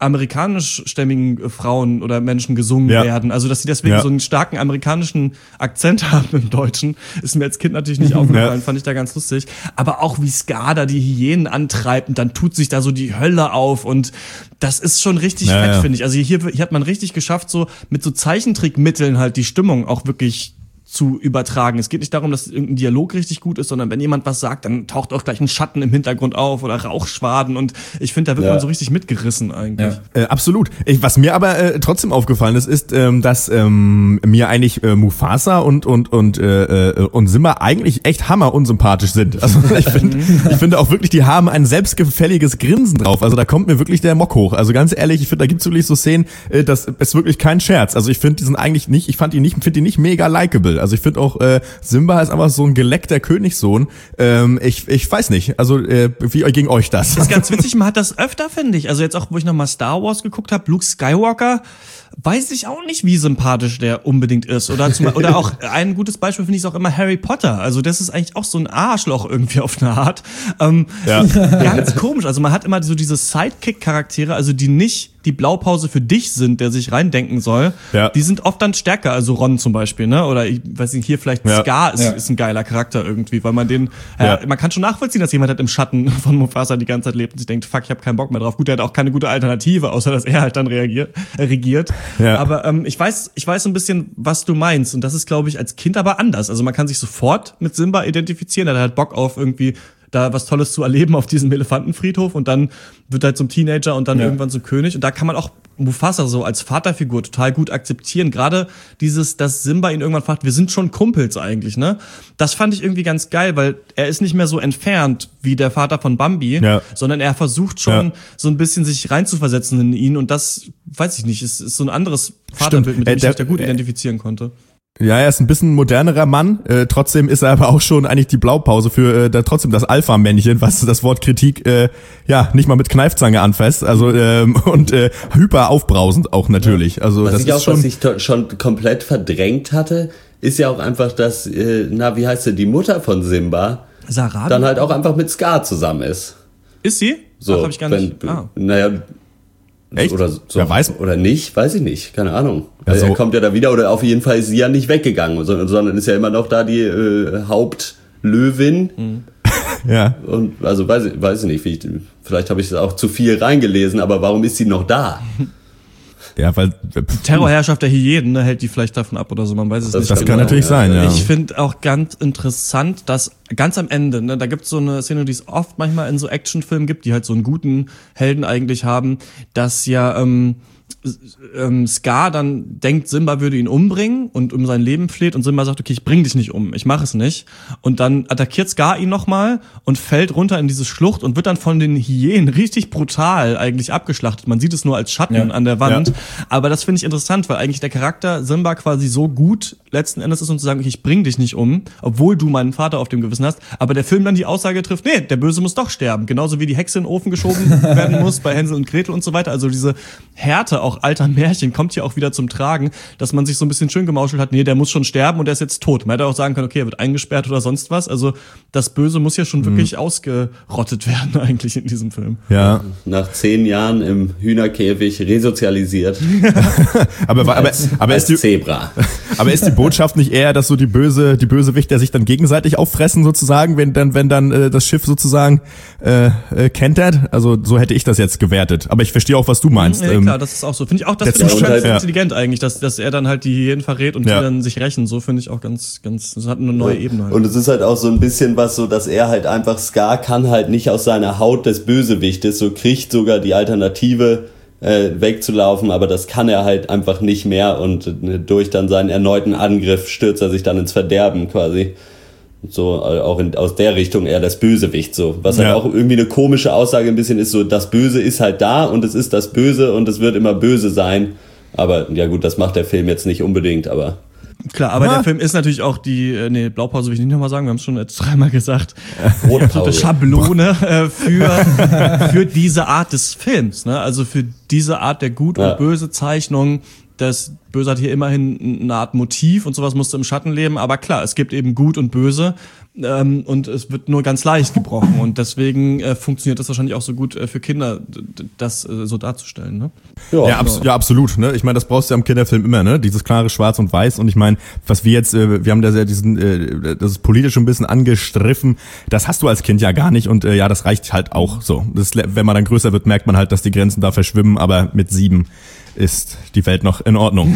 S2: amerikanischstämmigen Frauen oder Menschen gesungen ja. werden. Also, dass sie deswegen ja. so einen starken amerikanischen Akzent haben im Deutschen, ist mir als Kind natürlich nicht aufgefallen, ja. fand ich da ganz lustig. Aber auch wie Scar da die Hyänen antreibt und dann tut sich da so die Hölle auf und das ist schon richtig ja, fett, ja. finde ich. Also hier, hier hat man richtig geschafft, so mit so Zeichentrickmitteln halt die Stimmung auch wirklich zu übertragen. Es geht nicht darum, dass irgendein Dialog richtig gut ist, sondern wenn jemand was sagt, dann taucht auch gleich ein Schatten im Hintergrund auf oder Rauchschwaden und ich finde, da wird ja. man so richtig mitgerissen eigentlich.
S1: Ja. Äh, absolut. Ich, was mir aber äh, trotzdem aufgefallen ist, ist, ähm, dass ähm, mir eigentlich äh, Mufasa und und und äh, äh, und Simba eigentlich echt hammer unsympathisch sind. Also ich finde, ich finde auch wirklich, die haben ein selbstgefälliges Grinsen drauf. Also da kommt mir wirklich der Mock hoch. Also ganz ehrlich, ich finde, da gibt's wirklich so Szenen, äh, das ist wirklich kein Scherz. Also ich finde, die sind eigentlich nicht, ich fand die nicht, finde die nicht mega likeable. Also ich finde auch, äh, Simba ist einfach so ein geleckter Königssohn. Ähm, ich, ich weiß nicht, also äh, wie ging euch das?
S2: Das ist ganz witzig, man hat das öfter, finde ich. Also jetzt auch, wo ich nochmal Star Wars geguckt habe, Luke Skywalker, weiß ich auch nicht, wie sympathisch der unbedingt ist. Oder, zum, oder auch ein gutes Beispiel finde ich auch immer Harry Potter. Also das ist eigentlich auch so ein Arschloch irgendwie auf eine Art. Ähm, ja. Ganz komisch. Also man hat immer so diese Sidekick-Charaktere, also die nicht die Blaupause für dich sind, der sich reindenken soll, ja. die sind oft dann stärker, also Ron zum Beispiel, ne? Oder ich weiß nicht, hier vielleicht ja. Scar ist, ja. ist ein geiler Charakter irgendwie, weil man den, ja. äh, man kann schon nachvollziehen, dass jemand halt im Schatten von Mufasa die ganze Zeit lebt und sich denkt, fuck, ich habe keinen Bock mehr drauf. Gut, der hat auch keine gute Alternative, außer dass er halt dann reagiert, äh, regiert. Ja. Aber ähm, ich weiß, ich weiß so ein bisschen, was du meinst und das ist, glaube ich, als Kind aber anders. Also man kann sich sofort mit Simba identifizieren, er hat halt Bock auf irgendwie da was Tolles zu erleben auf diesem Elefantenfriedhof und dann wird er halt zum Teenager und dann ja. irgendwann zum König und da kann man auch Mufasa so als Vaterfigur total gut akzeptieren. Gerade dieses, dass Simba ihn irgendwann fragt, wir sind schon Kumpels eigentlich, ne? Das fand ich irgendwie ganz geil, weil er ist nicht mehr so entfernt wie der Vater von Bambi, ja. sondern er versucht schon ja. so ein bisschen sich reinzuversetzen in ihn und das, weiß ich nicht, ist, ist so ein anderes Vaterbild, mit dem ich mich da gut identifizieren konnte.
S1: Ja, er ist ein bisschen modernerer Mann, äh, trotzdem ist er aber auch schon eigentlich die Blaupause für äh, da trotzdem das Alpha-Männchen, was das Wort Kritik äh, ja nicht mal mit Kneifzange anfasst, also ähm, und äh, hyper aufbrausend auch natürlich. Also
S3: was
S1: das
S3: ich
S1: ist
S3: auch,
S1: schon
S3: was ich to- schon komplett verdrängt hatte, ist ja auch einfach, dass äh, na wie heißt sie, die Mutter von Simba
S2: Sarah
S3: dann halt auch einfach mit Scar zusammen ist.
S2: Ist sie?
S3: So,
S2: Ach, hab ich gar nicht.
S3: Wenn,
S2: ah.
S3: Naja.
S1: Echt?
S3: Oder so,
S1: Wer weiß.
S3: Oder nicht, weiß ich nicht, keine Ahnung.
S1: Ja, so.
S3: Er kommt ja da wieder, oder auf jeden Fall ist sie ja nicht weggegangen, sondern, sondern ist ja immer noch da die äh, Hauptlöwin. Mhm.
S1: Ja.
S3: Und also weiß ich, weiß ich nicht, wie ich, vielleicht habe ich auch zu viel reingelesen, aber warum ist sie noch da?
S1: Ja, weil
S2: Terrorherrschaft der Hyänen, ne, hält die vielleicht davon ab oder so, man weiß es
S1: das
S2: nicht.
S1: Das
S2: genau.
S1: kann natürlich sein, ja.
S2: Ich finde auch ganz interessant, dass ganz am Ende, ne, da gibt's so eine Szene, die es oft manchmal in so Actionfilmen gibt, die halt so einen guten Helden eigentlich haben, dass ja ähm, ähm, Scar dann denkt, Simba würde ihn umbringen und um sein Leben fleht und Simba sagt, okay, ich bring dich nicht um, ich mache es nicht. Und dann attackiert Scar ihn nochmal und fällt runter in diese Schlucht und wird dann von den Hyänen richtig brutal eigentlich abgeschlachtet. Man sieht es nur als Schatten ja. an der Wand. Ja. Aber das finde ich interessant, weil eigentlich der Charakter Simba quasi so gut letzten Endes ist, um zu sagen, okay, ich bring dich nicht um, obwohl du meinen Vater auf dem Gewissen hast. Aber der Film dann die Aussage trifft, nee, der Böse muss doch sterben. Genauso wie die Hexe in den Ofen geschoben werden muss bei Hänsel und Gretel und so weiter. Also diese Härte auch alter Märchen kommt hier auch wieder zum Tragen, dass man sich so ein bisschen schön gemauschelt hat, nee, der muss schon sterben und der ist jetzt tot. Man hätte auch sagen können, okay, er wird eingesperrt oder sonst was. Also das Böse muss ja schon mhm. wirklich ausgerottet werden eigentlich in diesem Film.
S3: Ja. Nach zehn Jahren im Hühnerkäfig resozialisiert.
S1: aber, aber,
S3: als,
S1: aber,
S3: als
S1: ist die,
S3: Zebra.
S1: aber ist die Botschaft nicht eher, dass so die böse, die Bösewichter sich dann gegenseitig auffressen sozusagen, wenn dann, wenn dann äh, das Schiff sozusagen äh, äh, kentert? Also so hätte ich das jetzt gewertet. Aber ich verstehe auch, was du meinst.
S2: Ja, klar, das ist auch so. Finde ich auch, das finde ich ganz ja. intelligent eigentlich, dass, dass er dann halt die Hyänen verrät und ja. die dann sich rächen. So finde ich auch ganz, ganz, das hat eine neue ja. Ebene halt.
S3: Und es ist halt auch so ein bisschen was so, dass er halt einfach, Scar kann halt nicht aus seiner Haut des Bösewichtes, so kriegt sogar die Alternative äh, wegzulaufen, aber das kann er halt einfach nicht mehr und äh, durch dann seinen erneuten Angriff stürzt er sich dann ins Verderben quasi. So, auch in, aus der Richtung eher das Bösewicht, so. Was halt ja. auch irgendwie eine komische Aussage ein bisschen ist, so, das Böse ist halt da und es ist das Böse und es wird immer böse sein. Aber, ja gut, das macht der Film jetzt nicht unbedingt, aber.
S2: Klar, aber ja. der Film ist natürlich auch die, äh, nee, Blaupause will ich nicht nochmal sagen, wir haben es schon jetzt dreimal gesagt. Die absolute Schablone äh, für, für diese Art des Films, ne? Also für diese Art der Gut- und ja. Böse-Zeichnung. Das Böse hat hier immerhin eine Art Motiv und sowas musste im Schatten leben, aber klar, es gibt eben Gut und Böse ähm, und es wird nur ganz leicht gebrochen und deswegen äh, funktioniert das wahrscheinlich auch so gut äh, für Kinder, das äh, so darzustellen, ne?
S1: Ja, ja, abs- ja absolut, ne? Ich meine, das brauchst du ja im Kinderfilm immer, ne? Dieses klare Schwarz und Weiß und ich meine, was wir jetzt, äh, wir haben da ja diesen, äh, das ist politisch ein bisschen angestriffen, das hast du als Kind ja gar nicht und äh, ja, das reicht halt auch so. Das, wenn man dann größer wird, merkt man halt, dass die Grenzen da verschwimmen, aber mit sieben ist die Welt noch in Ordnung.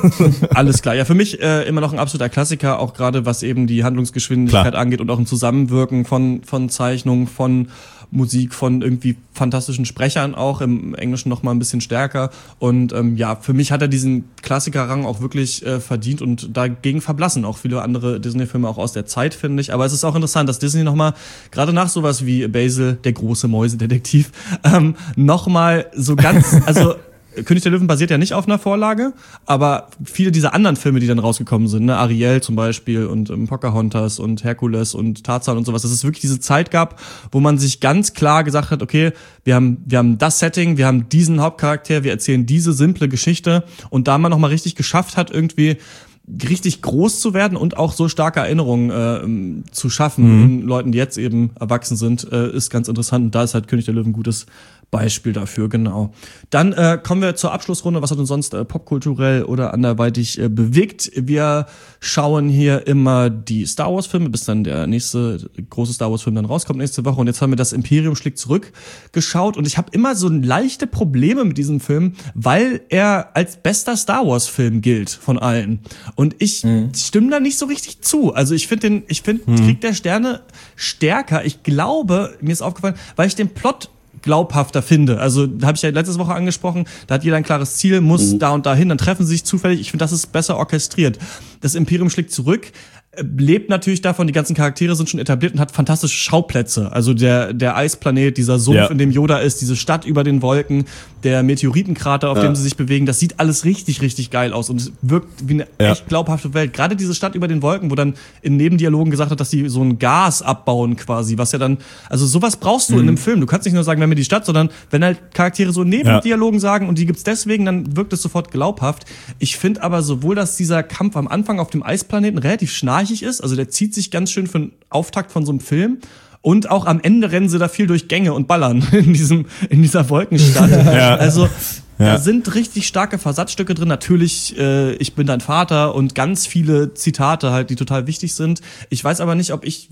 S2: Alles klar. Ja, für mich äh, immer noch ein absoluter Klassiker, auch gerade was eben die Handlungsgeschwindigkeit klar. angeht und auch ein Zusammenwirken von von Zeichnungen, von Musik, von irgendwie fantastischen Sprechern auch, im Englischen noch mal ein bisschen stärker. Und ähm, ja, für mich hat er diesen Klassikerrang auch wirklich äh, verdient und dagegen verblassen auch viele andere Disney-Filme auch aus der Zeit, finde ich. Aber es ist auch interessant, dass Disney noch mal, gerade nach sowas wie Basil, der große Mäusedetektiv, ähm, noch mal so ganz, also König der Löwen basiert ja nicht auf einer Vorlage, aber viele dieser anderen Filme, die dann rausgekommen sind, ne, Ariel zum Beispiel und ähm, Pocahontas und Herkules und Tarzan und sowas, dass es wirklich diese Zeit gab, wo man sich ganz klar gesagt hat, okay, wir haben wir haben das Setting, wir haben diesen Hauptcharakter, wir erzählen diese simple Geschichte und da man noch mal richtig geschafft hat, irgendwie richtig groß zu werden und auch so starke Erinnerungen äh, zu schaffen mhm. in Leuten, die jetzt eben erwachsen sind, äh, ist ganz interessant. Und da ist halt König der Löwen ein gutes Beispiel dafür, genau. Dann äh, kommen wir zur Abschlussrunde. Was hat uns sonst äh, popkulturell oder anderweitig äh, bewegt? Wir schauen hier immer die Star Wars Filme, bis dann der nächste große Star Wars Film dann rauskommt nächste Woche. Und jetzt haben wir das Imperium schlägt zurück geschaut. Und ich habe immer so leichte Probleme mit diesem Film, weil er als bester Star Wars Film gilt von allen. Und ich mhm. stimme da nicht so richtig zu. Also ich finde den, ich finde mhm. Krieg der Sterne stärker. Ich glaube, mir ist aufgefallen, weil ich den Plot glaubhafter finde. Also habe ich ja letzte Woche angesprochen, da hat jeder ein klares Ziel, muss mhm. da und dahin, dann treffen sie sich zufällig. Ich finde, das ist besser orchestriert. Das Imperium schlägt zurück, lebt natürlich davon, die ganzen Charaktere sind schon etabliert und hat fantastische Schauplätze. Also der der Eisplanet, dieser Sumpf, ja. in dem Yoda ist, diese Stadt über den Wolken, der Meteoritenkrater, auf ja. dem sie sich bewegen, das sieht alles richtig, richtig geil aus und es wirkt wie eine ja. echt glaubhafte Welt. Gerade diese Stadt über den Wolken, wo dann in Nebendialogen gesagt hat, dass sie so ein Gas abbauen quasi, was ja dann, also sowas brauchst du mhm. in einem Film. Du kannst nicht nur sagen, wenn wir die Stadt, sondern wenn halt Charaktere so Nebendialogen ja. sagen und die gibt's deswegen, dann wirkt es sofort glaubhaft. Ich finde aber sowohl, dass dieser Kampf am Anfang auf dem Eisplaneten relativ schnarchig ist, also der zieht sich ganz schön für einen Auftakt von so einem Film und auch am Ende rennen sie da viel durch Gänge und ballern in diesem in dieser Wolkenstadt. Ja. Also ja. da sind richtig starke Versatzstücke drin. Natürlich, äh, ich bin dein Vater und ganz viele Zitate halt, die total wichtig sind. Ich weiß aber nicht, ob ich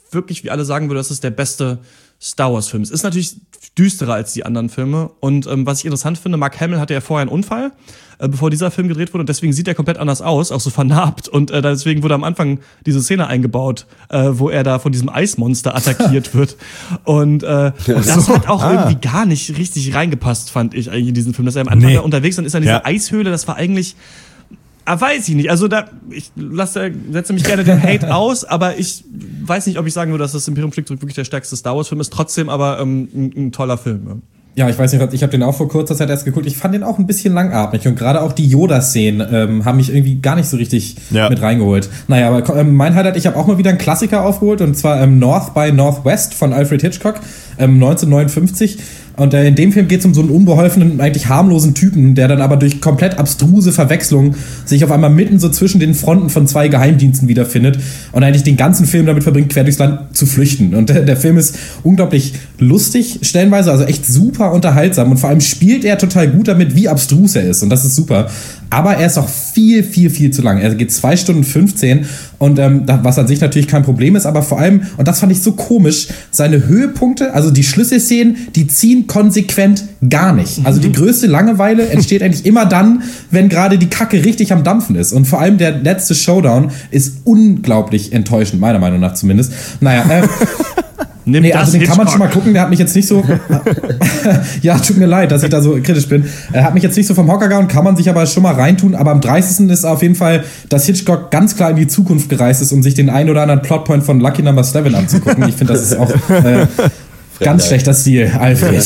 S2: wirklich, wie alle sagen würde, dass es der beste Star Wars Film ist. Ist natürlich düsterer als die anderen Filme. Und ähm, was ich interessant finde, Mark Hamill hatte ja vorher einen Unfall, äh, bevor dieser Film gedreht wurde. Und deswegen sieht er komplett anders aus, auch so vernarbt. Und äh, deswegen wurde am Anfang diese Szene eingebaut, äh, wo er da von diesem Eismonster attackiert wird. Und äh, das
S1: so.
S2: hat auch
S1: ah.
S2: irgendwie gar nicht richtig reingepasst, fand ich eigentlich in diesen Film. Dass er am Anfang
S1: Nee.
S2: da unterwegs ist und ist an dieser
S1: Ja.
S2: Eishöhle. Das war eigentlich... Ah, weiß ich nicht. Also da, ich lasse, setze mich gerne den Hate aus, aber ich weiß nicht, ob ich sagen würde, dass das Imperium schlägt zurück wirklich der stärkste Star Wars Film ist. Trotzdem aber ähm, ein, ein toller Film. Ja.
S4: Ja, ich weiß nicht, ich habe den auch vor kurzer Zeit erst geguckt. Ich fand den auch ein bisschen langatmig und gerade auch die Yoda-Szenen ähm, haben mich irgendwie gar nicht so richtig
S1: ja.
S4: mit reingeholt. Naja, aber ähm, mein Highlight, ich habe auch mal wieder einen Klassiker aufgeholt und zwar ähm, North by Northwest von Alfred Hitchcock, ähm, neunzehnhundertneunundfünfzig. Und äh, in dem Film geht es um so einen unbeholfenen, eigentlich harmlosen Typen, der dann aber durch komplett abstruse Verwechslung sich auf einmal mitten so zwischen den Fronten von zwei Geheimdiensten wiederfindet und eigentlich den ganzen Film damit verbringt, quer durchs Land zu flüchten. Und äh, der Film ist unglaublich lustig, stellenweise, also echt super unterhaltsam. Und vor allem spielt er total gut damit, wie abstrus er ist. Und das ist super. Aber er ist auch viel, viel, viel zu lang. Er geht zwei Stunden fünfzehn und ähm, was an sich natürlich kein Problem ist, aber vor allem, und das fand ich so komisch, seine Höhepunkte, also die Schlüsselszenen, die ziehen konsequent gar nicht. Also die größte Langeweile entsteht eigentlich immer dann, wenn gerade die Kacke richtig am Dampfen ist. Und vor allem der letzte Showdown ist unglaublich enttäuschend, meiner Meinung nach zumindest. Naja, äh,
S2: Nimm
S4: nee,
S2: das
S4: also den
S2: Hitchcock.
S4: kann man schon mal gucken, der hat mich jetzt nicht so... ja, tut mir leid, dass ich da so kritisch bin. Er hat mich jetzt nicht so vom Hocker gehauen, kann man sich aber schon mal reintun. Aber am dreißigsten ist auf jeden Fall, dass Hitchcock ganz klar in die Zukunft gereist ist, um sich den ein oder anderen Plotpoint von Lucky Number Seven anzugucken. Ich finde, das ist auch... Äh, ganz schlechter Stil, Alfred.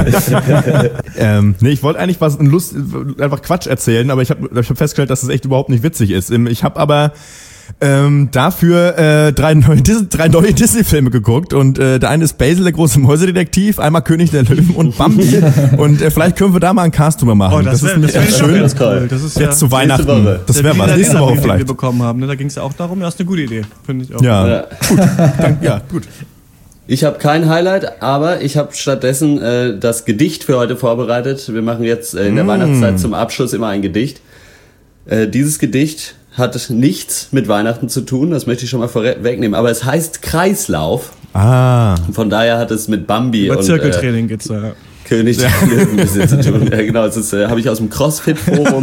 S1: ähm, nee, ich wollte eigentlich was in Lust, einfach Quatsch erzählen, aber ich habe ich hab festgestellt, dass es echt überhaupt nicht witzig ist. Ich habe aber ähm, dafür äh, drei neue, Dis- drei neue Disney-Filme geguckt und äh, der eine ist Basil, der große Mäusedetektiv, einmal König der Löwen und Bambi und äh, vielleicht können wir da mal einen Cast drüber machen.
S2: Oh, das
S1: das
S2: wär-
S1: ist nämlich
S2: das
S1: ganz
S2: wär
S1: schön.
S2: ganz cool. Das ist
S1: Jetzt
S2: ja
S1: zu Weihnachten.
S3: Woche.
S1: Das wäre was. Nächste Woche
S2: Den wir
S1: vielleicht.
S2: bekommen haben, ne? Da ging es ja auch darum, ja, ist eine gute Idee, finde ich auch.
S1: Ja,
S3: Ja.
S1: gut. Dann, ja, gut.
S3: Ich habe kein Highlight, aber ich habe stattdessen äh, das Gedicht für heute vorbereitet. Wir machen jetzt äh, in der
S1: Mm.
S3: Weihnachtszeit zum Abschluss immer ein Gedicht. Äh, dieses Gedicht hat nichts mit Weihnachten zu tun, das möchte ich schon mal vorwegnehmen, aber es heißt Kreislauf.
S1: Ah.
S3: Von daher hat es mit Bambi
S2: Über
S3: und
S2: Zirkeltraining geht's da, ja.
S3: äh, König der Löwen ein bisschen zu tun. Ja, genau, das äh, habe ich aus dem CrossFit-Forum.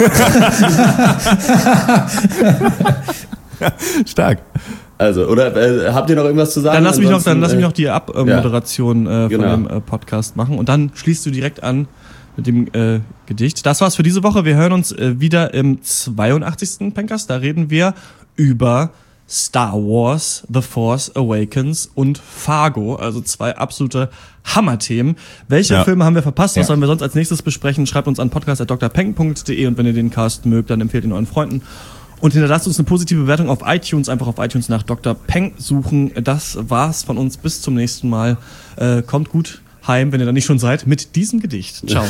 S1: Stark.
S3: Also, oder äh, habt ihr noch irgendwas zu sagen?
S2: Dann lass mich noch, dann
S3: Ansonsten,
S2: lass mich
S3: äh,
S2: noch die Abmoderation äh,
S3: Genau.
S2: von dem äh, Podcast machen und dann schließt du direkt an mit dem äh, Gedicht. Das war's für diese Woche. Wir hören uns äh, wieder im zweiundachtzigsten Pencast. Da reden wir über Star Wars, The Force Awakens und Fargo. Also zwei absolute Hammerthemen. Welche
S1: Ja.
S2: Filme haben wir verpasst? Was
S4: Ja.
S2: sollen wir sonst als nächstes besprechen? Schreibt uns an podcast at d r peng punkt d e und wenn ihr den Cast mögt, dann empfehlt ihn euren Freunden. Und hinterlasst uns eine positive Bewertung auf iTunes. Einfach auf iTunes nach Doktor Peng suchen. Das war's von uns. Bis zum nächsten Mal. Äh, kommt gut heim, wenn ihr da nicht schon seid, mit diesem Gedicht. Ciao.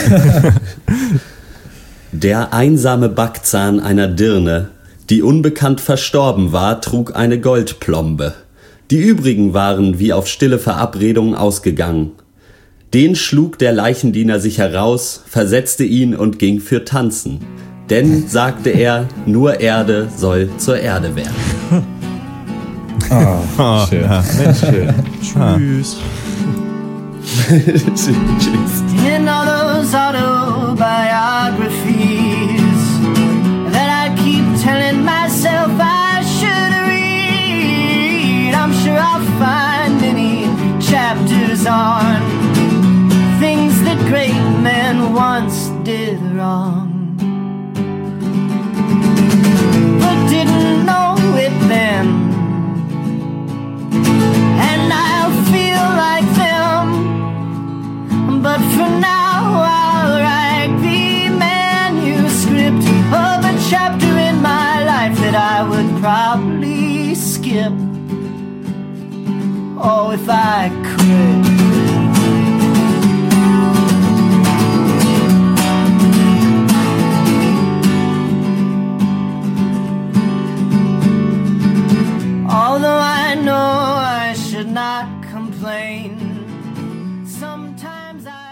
S3: Der einsame Backzahn einer Dirne, die unbekannt verstorben war, trug eine Goldplombe. Die übrigen waren wie auf stille Verabredung ausgegangen. Den schlug der Leichendiener sich heraus, versetzte ihn und ging für Tanzen. Denn, sagte er, nur Erde soll zur Erde werden.
S4: Ah, schön.
S1: Ja.
S3: Schön.
S2: Tschüss.
S3: Tschüss.
S9: In all those autobiographies that I keep telling myself I should read, I'm sure I'll find many chapters on things that great men once did wrong, but didn't know it then. And I'll feel like them, but for now I'll write the manuscript of a chapter in my life that I would probably skip. Oh, if I could. Although I know I should not complain, sometimes I